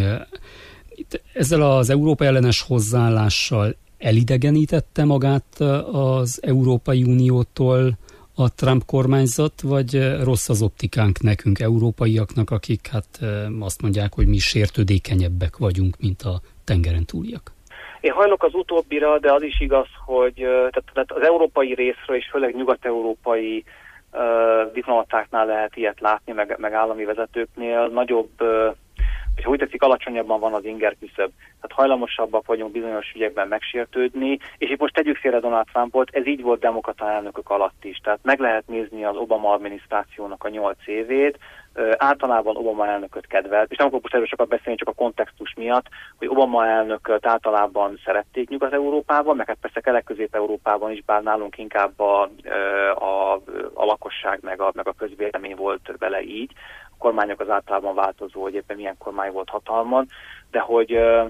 Itt ezzel az Európa ellenes hozzáállással elidegenítette magát az Európai Uniótól a Trump kormányzat, vagy rossz az optikánk nekünk, európaiaknak, akik hát azt mondják, hogy mi sértődékenyebbek vagyunk, mint a tengeren túliak? Én hajlok az utóbbira, de az is igaz, hogy tehát az európai részről, és főleg nyugat-európai uh, diplomatáknál lehet ilyet látni, meg, meg állami vezetőknél nagyobb, uh, hogy úgy tetszik, alacsonyabban van az inger küszöb. Tehát hajlamosabbak vagyunk bizonyos ügyekben megsértődni, és itt most tegyük félre Donald Trumpot, ez így volt demokrata elnökök alatt is. Tehát meg lehet nézni az Obama adminisztrációnak a nyolc évét, Ö, általában Obama elnököt kedvelt, és nem akarok most erről sokat beszélni, csak a kontextus miatt, hogy Obama elnököt általában szerették Nyugat-Európában, meg hát persze Kelet-Közép-Európában is, bár nálunk inkább a, a, a lakosság meg a, meg a közvélemény volt vele így. A kormányok az általában változó, hogy éppen milyen kormány volt hatalmon, de hogy ö,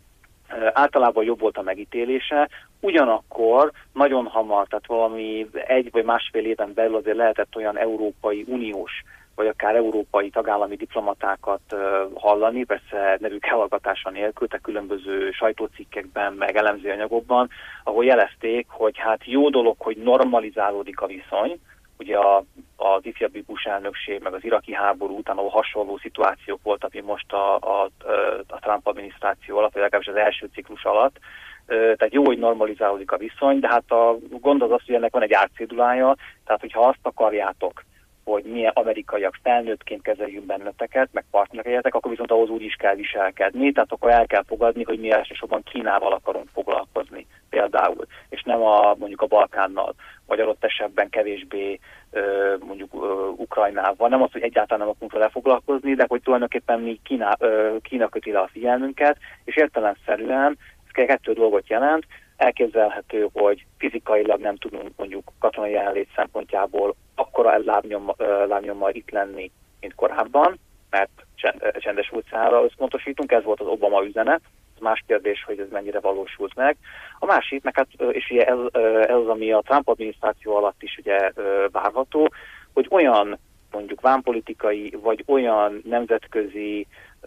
általában jobb volt a megítélése, ugyanakkor nagyon hamar, tehát valami egy vagy másfél éven belül azért lehetett olyan Európai Uniós vagy akár európai tagállami diplomatákat uh, hallani, persze nevük elhallgatása nélkül, tehát különböző sajtócikkekben, meg elemző anyagokban, ahol jelezték, hogy hát jó dolog, hogy normalizálódik a viszony, ugye a, az ifjabbi Bush elnökség, meg az iraki háború után, ahol hasonló szituációk voltak, mint most a, a, a Trump adminisztráció alatt, vagy legalábbis az első ciklus alatt. Tehát jó, hogy normalizálódik a viszony, de hát a gond az az, hogy ennek van egy árcédulája, tehát hogyha azt akarjátok, hogy milyen amerikaiak felnőttként kezeljünk benneteket, meg partnerjetek, akkor viszont ahhoz úgy is kell viselkedni, tehát akkor el kell fogadni, hogy mi elsősorban Kínával akarunk foglalkozni például, és nem a, mondjuk a Balkánnal, vagy adott esetben kevésbé mondjuk Ukrajnával. Nem az, hogy egyáltalán nem akarunk vele foglalkozni, de hogy tulajdonképpen mi Kína, Kína köti le a figyelmünket, és értelemszerűen ez kettő dolgot jelent. Elképzelhető, hogy fizikailag nem tudunk mondjuk katonai jelenlét szempontjából akkora lábnyommal, lábnyommal itt lenni, mint korábban, mert csendes utcára összpontosítunk, ez volt az Obama üzenet. Ez más kérdés, hogy ez mennyire valósult meg. A másik, meg hát, és ugye ez, ez az, ami a Trump adminisztráció alatt is ugye várható, hogy olyan mondjuk vámpolitikai, vagy olyan nemzetközi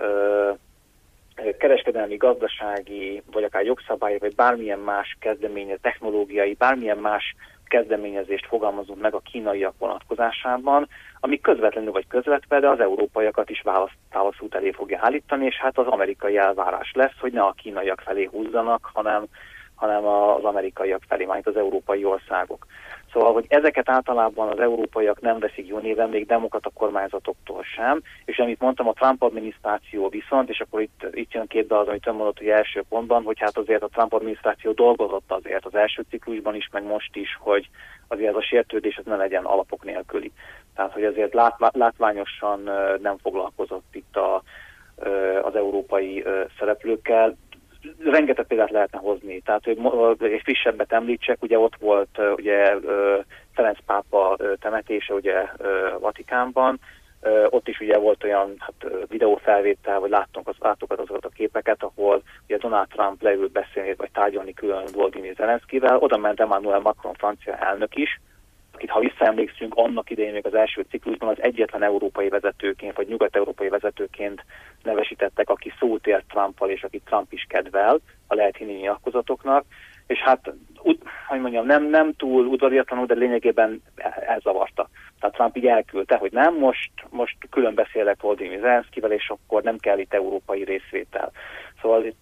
kereskedelmi, gazdasági, vagy akár jogszabályi, vagy bármilyen más kezdeményezés, technológiai, bármilyen más kezdeményezést fogalmazunk meg a kínaiak vonatkozásában, ami közvetlenül vagy közvetve, de az európaiakat is válaszút elé fogja állítani, és hát az amerikai elvárás lesz, hogy ne a kínaiak felé húzzanak, hanem, hanem az amerikaiak felé, majd az európai országok. Szóval, hogy ezeket általában az európaiak nem veszik jó néven, még demokrata kormányzatoktól sem, és amit mondtam, a Trump adminisztráció viszont, és akkor itt, itt jön képbe az, amit ön mondott, hogy első pontban, hogy hát azért a Trump adminisztráció dolgozott azért az első ciklusban is, meg most is, hogy azért ez a sértődés ez ne legyen alapok nélküli. Tehát, hogy azért lát, látványosan nem foglalkozott itt a, az európai szereplőkkel. Rengeteg példát lehetne hozni. Tehát, hogy egy frissebbet említsek, ugye ott volt ugye Ferenc pápa temetése ugye Vatikánban, ott is ugye volt olyan hát, videófelvétel, vagy láttunk az, láttuk azokat a képeket, ahol ugye Donald Trump leült beszélni, vagy tárgyalni külön Volodymyr Zelenszkivel, oda ment Emmanuel Macron francia elnök is, akit, ha visszaemlékszünk, annak idején még az első ciklusban az egyetlen európai vezetőként, vagy nyugat-európai vezetőként nevesítettek, aki szót ért Trumpal, és akit Trump is kedvel, ha lehet hinni nyilatkozatoknak. És hát, úgy, hogy mondjam, nem, nem túl udvariatlanul, de lényegében elzavarta. Tehát Trump így elküldte, hogy nem, most, most külön beszélek Volodymyr Zelenszkivel, és akkor nem kell itt európai részvétel. Szóval itt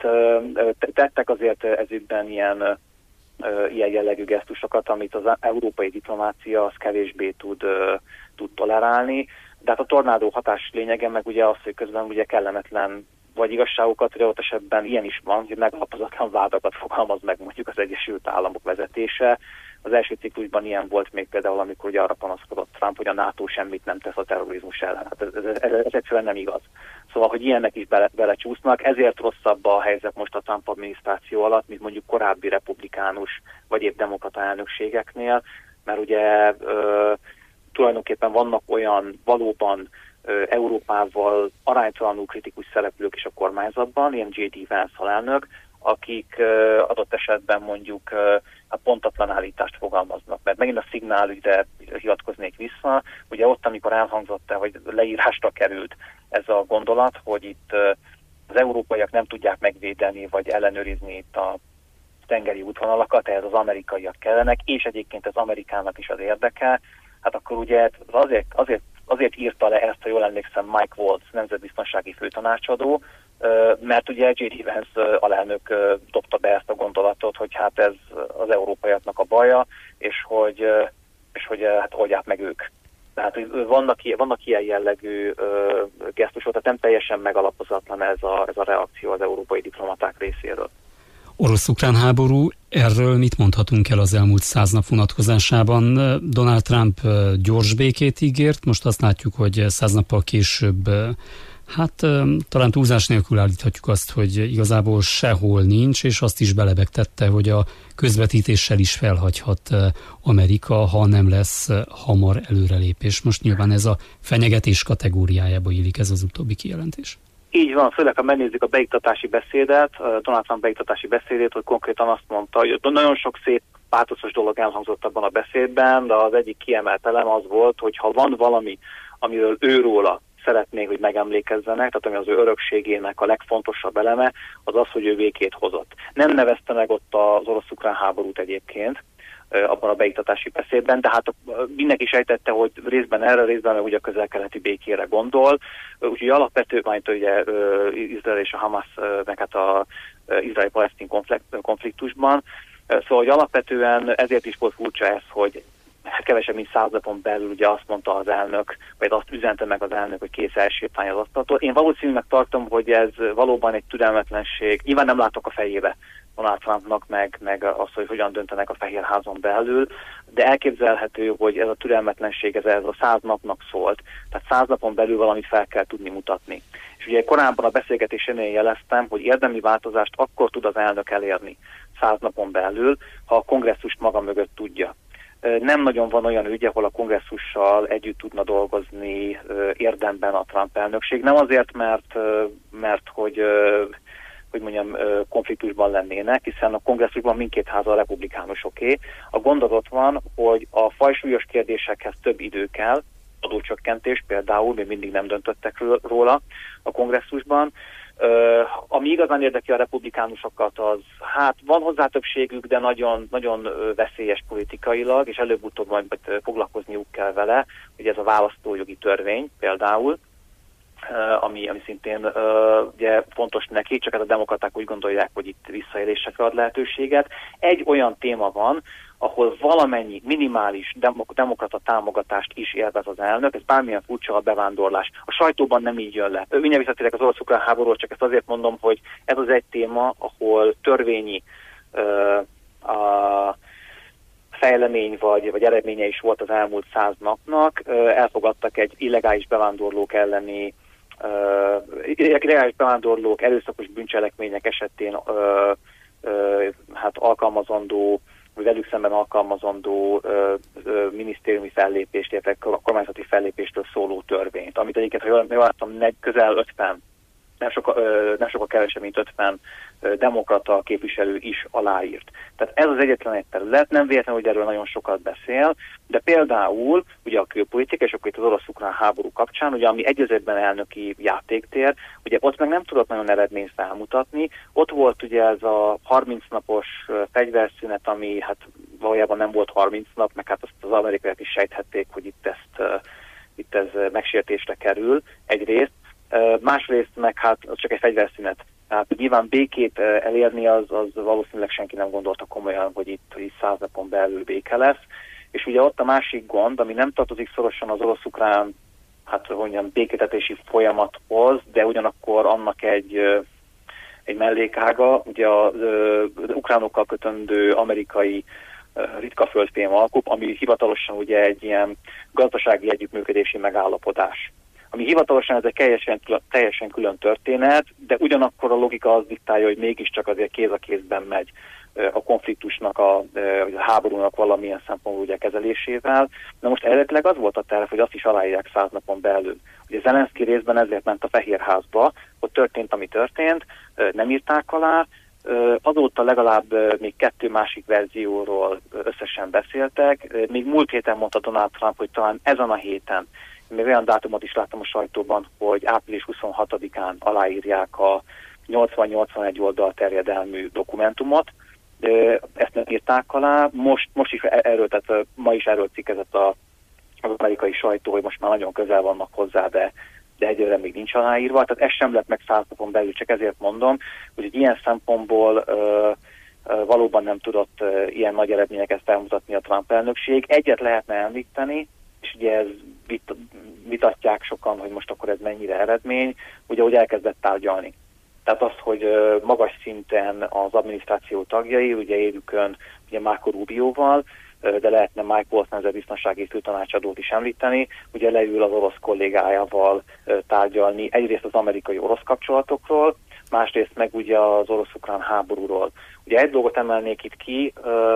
tettek azért ezügyben ilyen ilyen jellegű gesztusokat, amit az európai diplomácia az kevésbé tud, tud tolerálni. De hát a tornádó hatás lényege meg ugye az, hogy közben ugye kellemetlen vagy igazságokat, hogy ott esetben ilyen is van, hogy megalapozatlan vádakat fogalmaz meg mondjuk az Egyesült Államok vezetése. Az első ciklusban ilyen volt még például, amikor ugye arra panaszkodott Trump, hogy a NATO semmit nem tesz a terrorizmus ellen. Hát ez, ez, ez, ez egyszerűen nem igaz. Szóval, hogy ilyenek is bele, belecsúsznak, ezért rosszabb a helyzet most a Trump adminisztráció alatt, mint mondjuk korábbi republikánus vagy épp demokrata elnökségeknél, mert ugye ö, tulajdonképpen vannak olyan valóban ö, Európával aránytalanul kritikus szereplők is a kormányzatban, ilyen jé dé Vance alelnök, akik ö, adott esetben mondjuk ö, a pontatlan állítást fogalmaznak. Mert megint a szignálügyre hivatkoznék vissza, ugye ott, amikor elhangzott, hogy leírásra került ez a gondolat, hogy itt ö, az európaiak nem tudják megvédeni vagy ellenőrizni itt a tengeri útvonalakat, ehhez az amerikaiak kellenek, és egyébként az Amerikának is az érdeke, hát akkor ugye azért, azért, azért írta le ezt, ha jól emlékszem, Mike Waltz, nemzetbiztonsági főtanácsadó, mert ugye jé dé Vance alelnök dobta be ezt a gondolatot, hogy hát ez az európaiaknak a baja, és hogy, és hogy hát oldják meg ők. Tehát vannak, vannak ilyen jellegű gesztusok, tehát nem teljesen megalapozatlan ez a, ez a reakció az európai diplomaták részéről. Orosz-ukrán háború, erről mit mondhatunk el az elmúlt száz nap vonatkozásában? Donald Trump gyors békét ígért, most azt látjuk, hogy száz nappal később, hát talán túlzás nélkül állíthatjuk azt, hogy igazából sehol nincs, és azt is belebegtette, hogy a közvetítéssel is felhagyhat Amerika, ha nem lesz hamar előrelépés. Most nyilván ez a fenyegetés kategóriájába illik ez az utóbbi kijelentés. Így van, főleg ha megnézzük a beiktatási beszédet, Donald Trump beiktatási beszédét, hogy konkrétan azt mondta, hogy nagyon sok szép pátoszos dolog elhangzott abban a beszédben, de az egyik kiemelt elem az volt, hogy ha van valami, amiről őróla szeretnék, hogy megemlékezzenek, tehát ami az ő örökségének a legfontosabb eleme, az az, hogy ő békét hozott. Nem nevezte meg ott az orosz-ukrán háborút egyébként, abban a beiktatási beszédben, de hát mindenki sejtette, hogy részben erre, részben meg ugye a közel-keleti békére gondol. Úgyhogy alapvető, majd ugye Izrael és a Hamas, meg hát az izraeli-palesztin konfliktusban. Szóval, hogy alapvetően ezért is volt furcsa ez, hogy kevesebb, mint száz napon belül ugye azt mondta az elnök, vagy azt üzente meg az elnök, hogy kész elsépálni az asztaltól. Én valószínűleg tartom, hogy ez valóban egy türelmetlenség. Nyilván nem látok a fejébe Donald Trumpnak, meg, meg az, hogy hogyan döntenek a Fehérházon belül, de elképzelhető, hogy ez a türelmetlenség ez, ez a száz napnak szólt. Tehát száz napon belül valamit fel kell tudni mutatni. És ugye korábban a beszélgetésénél jeleztem, hogy érdemi változást akkor tud az elnök elérni száz napon belül, ha a kongresszust maga mögött tudja. Nem nagyon van olyan ügy, ahol a kongresszussal együtt tudna dolgozni érdemben a Trump elnökség. Nem azért, mert, mert hogy, hogy mondjam, konfliktusban lennének, hiszen a kongresszusban mindkét háza a republikánusoké. A gond az ott van, hogy a fajsúlyos kérdésekhez több idő kell, adócsökkentés például, még mindig nem döntöttek róla a kongresszusban. Uh, ami igazán érdekli a republikánusokat, az hát van hozzá többségük, de nagyon, nagyon veszélyes politikailag, és előbb-utóbb majd foglalkozniuk kell vele, hogy ez a választójogi törvény például, uh, ami, ami szintén uh, ugye fontos neki, csak ez a demokraták úgy gondolják, hogy itt visszaélésekre ad lehetőséget. Egy olyan téma van, ahol valamennyi minimális demok- demokrata támogatást is élvez az elnök, ez bármilyen furcsa a bevándorlás. A sajtóban nem így jön le. Mindjárt visszatérek az orosz-ukrán háborúról, csak ezt azért mondom, hogy ez az egy téma, ahol törvényi uh, a fejlemény vagy, vagy eredménye is volt az elmúlt száz napnak. Uh, elfogadtak egy illegális bevándorlók elleni uh, illegális bevándorlók erőszakos bűncselekmények esetén uh, uh, hát alkalmazandó vagy velük szemben alkalmazandó ö, ö, minisztériumi fellépést, illetve kormányzati fellépéstől szóló törvényt, amit egyébként, ha jól láttam, közel ötven, nem sokkal, ö, nem sokkal kevesebb, mint ötven ö, demokrata képviselő is aláírt. Tehát ez az egyetlen egy terület, nem véletlenül, hogy erről nagyon sokat beszél, de például ugye a külpolitika, és akkor itt az orosz-ukrán háború kapcsán, ugye ami egyezőben elnöki játéktér, ugye ott meg nem tudott nagyon eredményt felmutatni, ott volt ugye ez a harminc napos fegyverszünet, ami hát valójában nem volt harminc nap, meg hát azt az amerikaiak is sejthették, hogy itt, ezt, itt ez megsértésre kerül egyrészt, másrészt meg hát az csak egy fegyverszünet. Tehát nyilván békét elérni az, az valószínűleg senki nem gondolta komolyan, hogy itt, hogy itt száz napon belül béke lesz. És ugye ott a másik gond, ami nem tartozik szorosan az orosz-ukrán hát mondjam, békétetési folyamathoz, de ugyanakkor annak egy, egy mellékága, ugye az, az ukránokkal kötöndő amerikai ritka földfém alkup, ami hivatalosan ugye egy ilyen gazdasági együttműködési megállapodás. Ami hivatalosan ez egy teljesen, teljesen külön történet, de ugyanakkor a logika az diktálja, hogy mégiscsak azért kéz a kézben megy a konfliktusnak, a, a háborúnak valamilyen szempontból ugye kezelésével. Na most eredetileg az volt a terv, hogy azt is aláírják száz napon belül. Ugye Zelenszky részben ezért ment a Fehérházba, ott történt, ami történt, nem írták alá, azóta legalább még kettő másik verzióról összesen beszéltek. Még múlt héten mondta Donald Trump, hogy talán ezen a héten, még olyan dátumot is láttam a sajtóban, hogy április huszonhatodikán aláírják a nyolcvan-nyolcvanegy oldal terjedelmű dokumentumot. Ezt nem írták alá. Most, most is erről, tehát ma is erről cikkezett a, az amerikai sajtó, hogy most már nagyon közel vannak hozzá, de, de egyelőre még nincs aláírva. Tehát ez sem lett meg száz napon belül, csak ezért mondom, hogy ilyen szempontból ö, ö, valóban nem tudott ö, ilyen nagy eredményeket felmutatni a Trump elnökség. Egyet lehetne említeni, és ugye ez vit, vitatják sokan, hogy most akkor ez mennyire eredmény, ugye hogy elkezdett tárgyalni. Tehát az, hogy magas szinten az adminisztráció tagjai, ugye élükön ugye Marco Rubioval, de lehetne Mike Waltz biztonsági főtanácsadót is említeni, ugye leül az orosz kollégájával tárgyalni egyrészt az amerikai-orosz kapcsolatokról, másrészt meg ugye az orosz-ukrán háborúról. Ugye egy dolgot emelnék itt ki,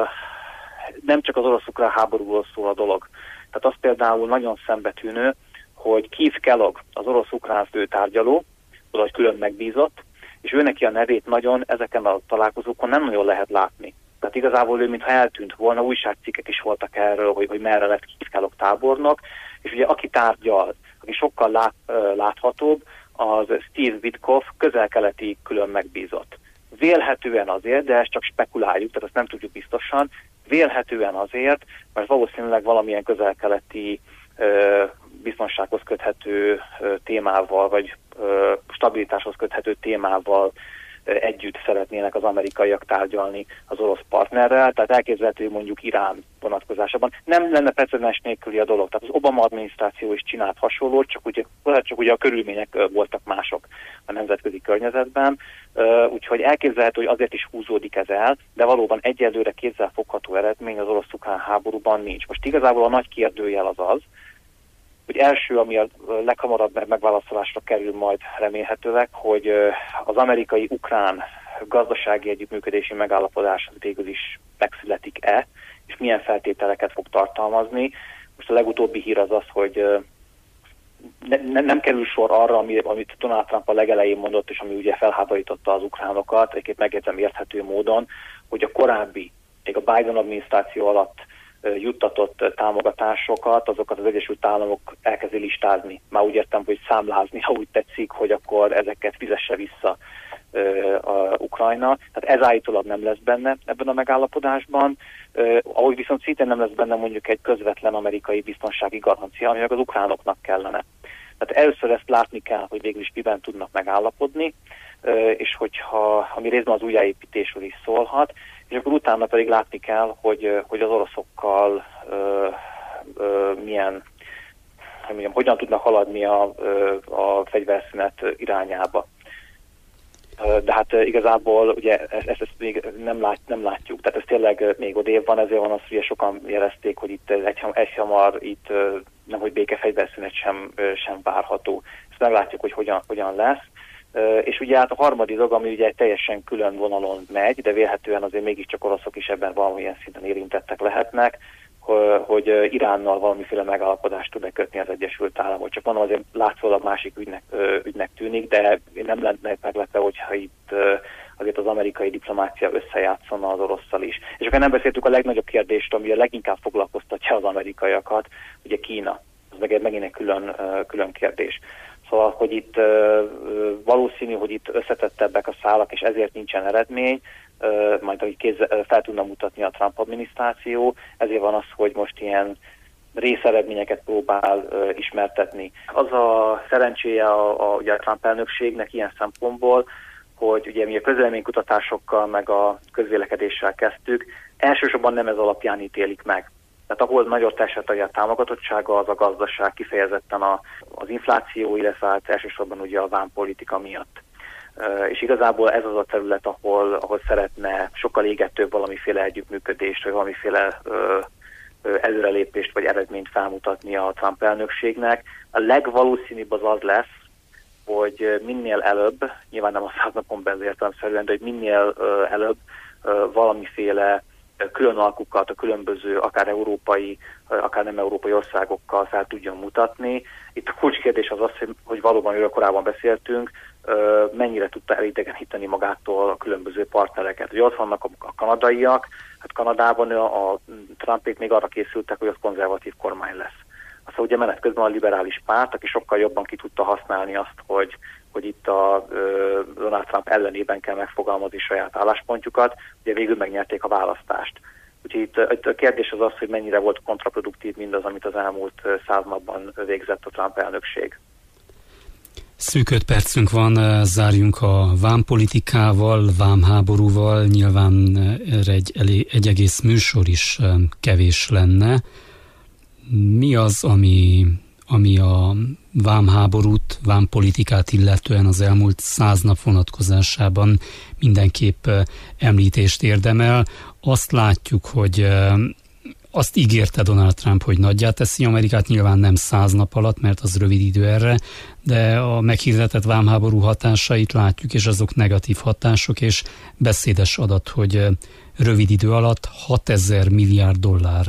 nem csak az orosz-ukrán háborúról szól a dolog. Tehát az például nagyon szembetűnő, hogy Keith Kellogg, az orosz-ukrán főtárgyaló, vagy külön megbízott, és ő neki a nevét nagyon ezeken a találkozókon nem nagyon lehet látni. Tehát igazából ő mintha eltűnt volna, újságcikkek is voltak erről, hogy, hogy merre lett Keith Kellogg tábornok, és ugye aki tárgyal, aki sokkal lát, láthatóbb, az Steve Witkoff, közel-keleti külön megbízott. Vélhetően azért, de ezt csak spekuláljuk, tehát ezt nem tudjuk biztosan, vélhetően azért, mert valószínűleg valamilyen közel-keleti ö, biztonsághoz köthető ö, témával, vagy ö, stabilitáshoz köthető témával ö, együtt szeretnének az amerikaiak tárgyalni az orosz partnerrel, tehát elképzelhető mondjuk Irán vonatkozásában. Nem lenne precedens nélküli a dolog, tehát az Obama adminisztráció is csinált hasonlót, csak ugye, csak ugye a körülmények ö, voltak mások a nemzetközi környezetben, ö, úgyhogy elképzelhető, hogy azért is húzódik ez el, de valóban egyelőre kézzelfogható eredmény az orosz-ukrán háborúban nincs. Most igazából a nagy kérdőjel az az, hogy első, ami a leghamarabb megválaszolásra kerül majd remélhetőleg, hogy az amerikai-ukrán gazdasági együttműködési megállapodás végül is megszületik-e, és milyen feltételeket fog tartalmazni. Most a legutóbbi hír az az, hogy ne, ne, nem kerül sor arra, ami, amit Donald Trump a legelején mondott, és ami ugye felháborította az ukránokat, egyébként megjegyzem érthető módon, hogy a korábbi, még a Biden adminisztráció alatt juttatott támogatásokat, azokat az Egyesült Államok elkezdi listázni. Már úgy értem, hogy számlázni, ha úgy tetszik, hogy akkor ezeket fizesse vissza uh, a Ukrajna. Tehát ez állítólag nem lesz benne ebben a megállapodásban. Uh, ahogy viszont szintén nem lesz benne mondjuk egy közvetlen amerikai biztonsági garancia, ami meg az ukránoknak kellene. Tehát először ezt látni kell, hogy végül is miben tudnak megállapodni. és hogyha, ami részben az újjáépítésről is szólhat, és akkor utána pedig látni kell, hogy, hogy az oroszokkal ö, ö, milyen, hogy mondjam, hogyan tudnak haladni a, a fegyverszünet irányába. De hát igazából ugye ezt, ezt még nem, lát, nem látjuk, tehát ez tényleg még odébb van, ezért van az, hogy sokan jelezték, hogy itt egy, egy hamar itt nemhogy békefegyverszünet sem, sem várható. Ezt meglátjuk, hogy hogyan, hogyan lesz. És ugye hát a harmadik dolog, ami ugye teljesen külön vonalon megy, de vélhetően azért mégiscsak oroszok is ebben valamilyen szinten érintettek lehetnek, hogy Iránnal valamiféle megállapodást tud kötni az Egyesült Államok. Csak mondom, azért látszólag másik ügynek, ügynek tűnik, de nem lenne meglepve, hogyha itt azért az amerikai diplomácia összejátszana az orosszal is. És akkor nem beszéltük a legnagyobb kérdést, ami a leginkább foglalkoztatja az amerikaiakat, ugye Kína. Ez meg megint egy külön, külön kérdés. Szóval, hogy itt valószínű, hogy itt összetettebbek a szálak, és ezért nincsen eredmény, majd hogy kéz, fel tudna mutatni a Trump adminisztráció, ezért van az, hogy most ilyen részeredményeket próbál uh, ismertetni. Az a szerencséje a, a, ugye a Trump elnökségnek ilyen szempontból, hogy ugye mi a közvéleménykutatásokkal meg a közvélekedéssel kezdtük, elsősorban nem ez alapján ítélik meg. Tehát ahol nagyobb esett a támogatottsága, az a gazdaság, kifejezetten a, az infláció, illetve hát elsősorban ugye a vámpolitika miatt. Uh, és igazából ez az a terület, ahol, ahol szeretne sokkal égetőbb valamiféle együttműködést, vagy valamiféle uh, uh, előrelépést, vagy eredményt felmutatni a Trump elnökségnek. A legvalószínűbb az az lesz, hogy minél előbb, nyilván nem a száz napon belül értelemszerűen, de hogy minél uh, előbb uh, valamiféle külön alkukat a különböző, akár európai, akár nem európai országokkal fel tudjon mutatni. Itt a kulcskérdés az az, hogy valóban, amiről korábban beszéltünk, mennyire tudta elidegeníteni magától a különböző partnereket. Ugye ott vannak a kanadaiak, hát Kanadában a, a Trumpék még arra készültek, hogy az konzervatív kormány lesz. Aztán ugye menet közben a liberális párt, aki sokkal jobban ki tudta használni azt, hogy, hogy itt a ö, Donald Trump ellenében kell megfogalmazni saját álláspontjukat, ugye végül megnyerték a választást. Úgyhogy itt, itt a kérdés az az, hogy mennyire volt kontraproduktív mindaz, amit az elmúlt száz napban végzett a Trump elnökség. Szűk öt percünk van, zárjunk a vámpolitikával, vámháborúval, nyilván erre egy, egy egész műsor is kevés lenne. Mi az, ami, ami a vámháborút, vámpolitikát illetően az elmúlt száz nap vonatkozásában mindenképp említést érdemel? Azt látjuk, hogy azt ígérte Donald Trump, hogy nagyjá teszi Amerikát, nyilván nem száz nap alatt, mert az rövid idő erre, de a meghirdetett vámháború hatásait látjuk, és azok negatív hatások, és beszédes adat, hogy rövid idő alatt hatezer milliárd dollár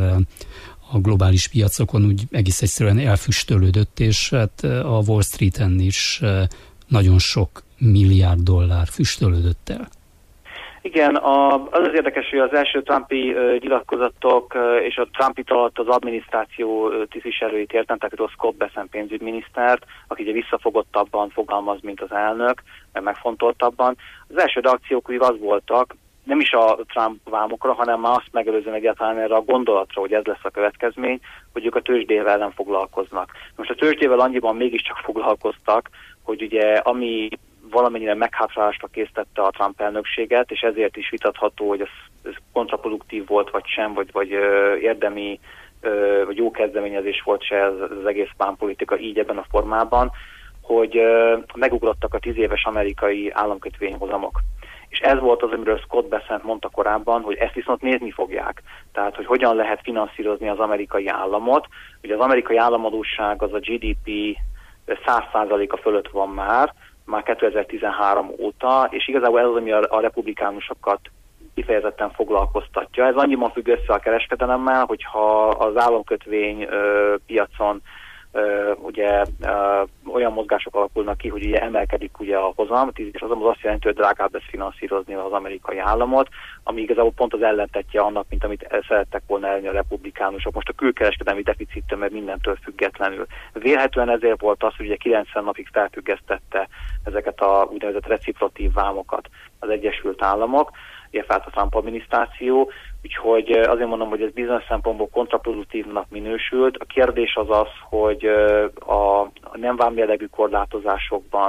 a globális piacokon úgy egész egyszerűen elfüstölődött, és hát a Wall Streeten is nagyon sok milliárd dollár füstölődött el. Igen, a, az az érdekes, hogy az első Trumpi uh, nyilatkozatok uh, és a Trump alatt az adminisztráció uh, tisztviselőit értem, tehát Scott Bessent pénzügyminisztert, aki ugye visszafogottabban fogalmaz, mint az elnök, meg megfontoltabban. Az első reakciók úgy az voltak, nem is a Trump vámokra, hanem már azt megelőzően egyáltalán erre a gondolatra, hogy ez lesz a következmény, hogy ők a tőzsdével nem foglalkoznak. Most a tőzsdével annyiban mégiscsak foglalkoztak, hogy ugye ami valamennyire meghátrálásra késztette a Trump elnökséget, és ezért is vitatható, hogy ez, ez kontraproduktív volt, vagy sem, vagy, vagy ö, érdemi, ö, vagy jó kezdeményezés volt se ez, az egész vámpolitika így ebben a formában, hogy ö, megugrottak a tíz éves amerikai államkötvényhozamok. És ez volt az, amiről Scott Bessent mondta korábban, hogy ezt viszont nézni fogják. Tehát, hogy hogyan lehet finanszírozni az amerikai államot. Ugye az amerikai államadósság az a gé dé pé száz százaléka fölött van már, már kétezer-tizenhárom óta, és igazából ez az, ami a, a republikánusokat kifejezetten foglalkoztatja. Ez annyiban függ össze a kereskedelemmel, hogyha az államkötvény ö, piacon ö, ugye ö, olyan mozgások alakulnak ki, hogy ugye emelkedik ugye a hozam, és az azt jelenti, hogy drágább lesz finanszírozni az amerikai államot, ami igazából pont az ellentetje annak, mint amit szerettek volna elni a republikánusok. Most a külkereskedelmi deficittől, mert mindentől függetlenül. Vélhetően ezért volt az, hogy ugye kilencven napig felfüggesztette ezeket a úgynevezett reciprotív vámokat az Egyesült Államok, illetve a Trump adminisztráció, úgyhogy azért mondom, hogy ez bizonyos szempontból kontraproduktívnak minősült. A kérdés az az, hogy a nem vámjellegű korlátozásokban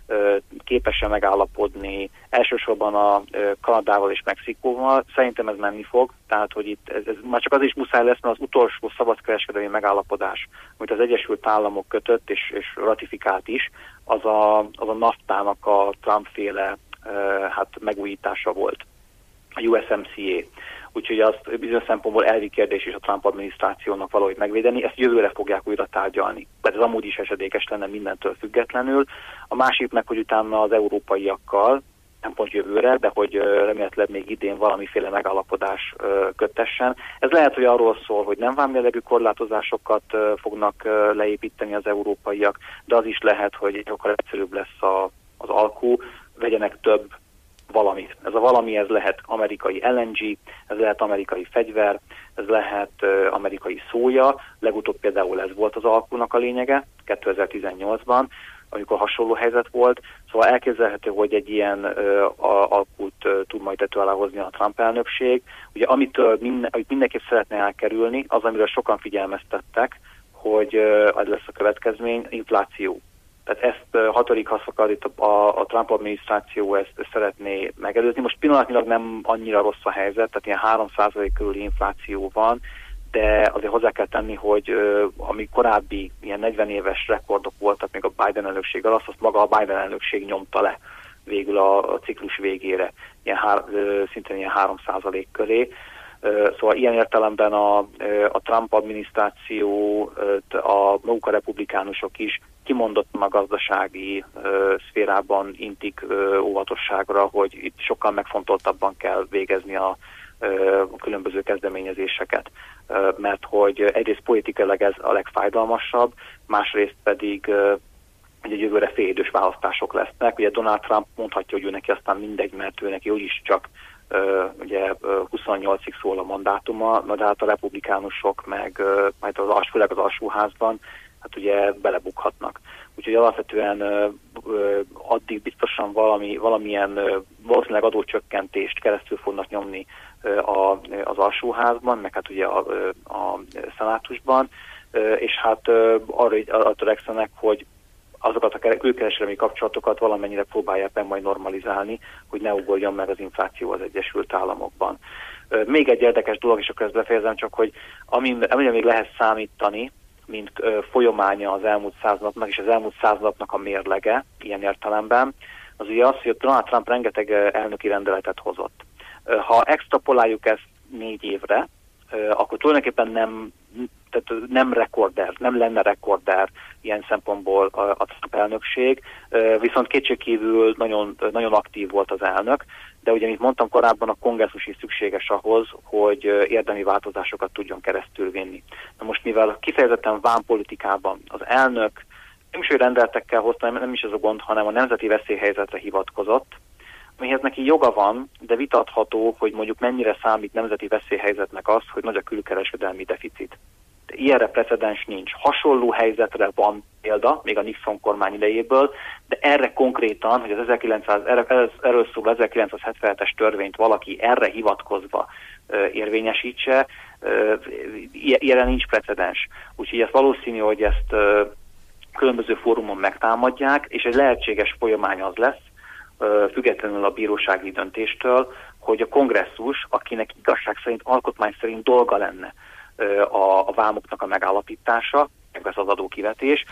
képes-e megállapodni elsősorban a Kanadával és Mexikóval. Szerintem ez menni fog, tehát hogy itt ez, ez már csak az is muszáj lesz, mert az utolsó szabadkereskedelmi megállapodás, amit az Egyesült Államok kötött és, és ratifikált is, az a, az a naftának a Trump-féle hát megújítása volt, a U S M C A. Úgyhogy azt bizonyos szempontból elvi kérdés is a Trump adminisztrációnak valahogy megvédeni, ezt jövőre fogják újra tárgyalni. Tehát ez amúgy is esedékes lenne mindentől függetlenül. A másik meg, hogy utána az európaiakkal, nem pont jövőre, de hogy remélhetőleg még idén valamiféle megállapodás kötessen. Ez lehet, hogy arról szól, hogy nem vámjellegű korlátozásokat fognak leépíteni az európaiak, de az is lehet, hogy sokkal egyszerűbb lesz a, az alkú, vegyenek több valamit. Ez a valami, ez lehet amerikai L N G, ez lehet amerikai fegyver, ez lehet uh, amerikai szója, legutóbb például ez volt az alkúnak a lényege, kétezer-tizennyolcban, amikor hasonló helyzet volt, szóval elképzelhető, hogy egy ilyen uh, alkút uh, tud majd tető alá hozni a Trump elnökség. Ugye amitől minden, amit mindenképp szeretne elkerülni, az, amiről sokan figyelmeztettek, hogy uh, az lesz a következmény, infláció. Tehát ezt hatodik haszakad itt a, a, a Trump adminisztráció ezt, ezt szeretné megelőzni. Most pillanatnyilag nem annyira rossz a helyzet, tehát ilyen három százalék körüli infláció van, de azért hozzá kell tenni, hogy uh, ami korábbi ilyen negyven éves rekordok voltak még a Biden elnökség alatt, azt maga a Biden elnökség nyomta le végül a, a ciklus végére, ilyen hár, uh, szintén ilyen három százalék köré. Uh, szóval ilyen értelemben a, a Trump adminisztráció, uh, a maguk a republikánusok is kimondottan a gazdasági uh, szférában intik uh, óvatosságra, hogy itt sokkal megfontoltabban kell végezni a, uh, a különböző kezdeményezéseket, uh, mert hogy egyrészt politikailag ez a legfájdalmasabb, másrészt pedig uh, ugye jövőre félidős választások lesznek. Ugye Donald Trump mondhatja, hogy ő neki aztán mindegy, mert ő neki úgyis csak uh, ugye uh, huszonnyolcig szól a mandátuma, de hát a republikánusok meg uh, majd az, főleg az alsóházban hát ugye belebukhatnak. Úgyhogy alapvetően ö, ö, addig biztosan valami, valamilyen ö, valószínűleg adócsökkentést keresztül fognak nyomni ö, a, az alsóházban, meg hát ugye a, a, a szenátusban, ö, és hát ö, arra, arra törekszenek, hogy azokat a külkereskedelmi kapcsolatokat valamennyire próbálják meg majd normalizálni, hogy ne ugorjon meg az infláció az Egyesült Államokban. Ö, még egy érdekes dolog, és akkor ezt befejezem csak, hogy amire még lehet számítani, mint ö, folyamánya az elmúlt száz napnak, és az elmúlt száz napnak a mérlege, ilyen értelemben, az ugye az, hogy Donald Trump rengeteg elnöki rendeletet hozott. Ö, ha extrapoláljuk ezt négy évre, ö, akkor tulajdonképpen nem, tehát nem rekorder, nem lenne rekorder ilyen szempontból a, a Trump elnökség, ö, viszont kétségkívül nagyon, nagyon aktív volt az elnök, de ugye, mint mondtam korábban, a kongresszus is szükséges ahhoz, hogy érdemi változásokat tudjon keresztül vinni. Na most, mivel kifejezetten vámpolitikában az elnök nem is ő rendeletekkel hozta, nem is ez a gond, hanem a nemzeti veszélyhelyzetre hivatkozott, amihez neki joga van, de vitatható, hogy mondjuk mennyire számít nemzeti veszélyhelyzetnek az, hogy nagy a külkereskedelmi deficit. De ilyenre precedens nincs. Hasonló helyzetre van példa, még a Nixon kormány idejéből, de erre konkrétan, hogy az ezerkilencszáz, erről szól ezerkilencszázhetvenhetes törvényt valaki erre hivatkozva uh, érvényesítse, uh, ilyenre nincs precedens. Úgyhogy ez valószínű, hogy ezt uh, különböző fórumon megtámadják, és egy lehetséges folyamány az lesz, uh, függetlenül a bírósági döntéstől, hogy a kongresszus, akinek igazság szerint, alkotmány szerint dolga lenne a, a vámoknak a megállapítása, meg az adókivetés,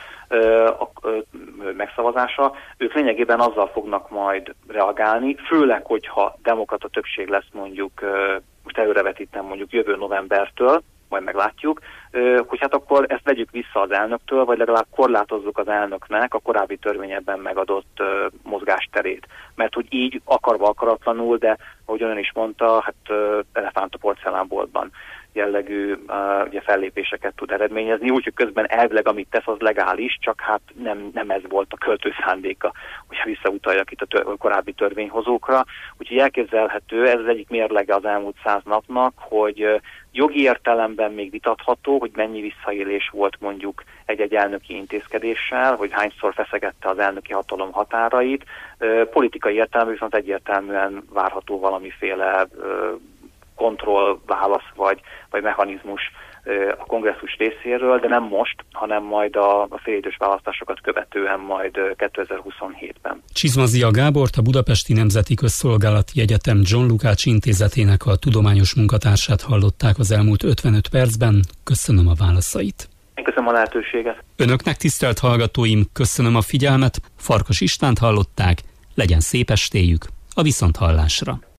a megszavazása, ők lényegében azzal fognak majd reagálni, főleg, hogyha demokrata többség lesz mondjuk, most előrevetítem mondjuk jövő novembertől, majd meglátjuk, hogy hát akkor ezt vegyük vissza az elnöktől, vagy legalább korlátozzuk az elnöknek a korábbi törvényben megadott mozgásterét. Mert hogy így akarva akaratlanul, de ahogy ön is mondta, hát elefánt a porcelánboltban jellegű uh, ugye fellépéseket tud eredményezni, úgyhogy közben elvileg amit tesz, az legális, csak hát nem, nem ez volt a költő szándéka, hogyha visszautaljak itt a tör- korábbi törvényhozókra. Úgyhogy elképzelhető, ez az egyik mérlege az elmúlt száz napnak, hogy uh, jogi értelemben még vitatható, hogy mennyi visszaélés volt mondjuk egy-egy elnöki intézkedéssel, hogy hányszor feszegette az elnöki hatalom határait. Uh, politikai értelemben viszont egyértelműen várható valamiféle uh, kontroll, válasz vagy, vagy mechanizmus a kongresszus részéről, de nem most, hanem majd a, a félidős választásokat követően majd kétezer-huszonhétben. Csizmazia Gábort, a Budapesti Nemzeti Közszolgálati Egyetem John Lukács intézetének a tudományos munkatársát hallották az elmúlt ötvenöt percben. Köszönöm a válaszait. Én köszönöm a lehetőséget. Önöknek, tisztelt hallgatóim, köszönöm a figyelmet. Farkas Istvánt hallották. Legyen szép estéjük, a viszonthallásra.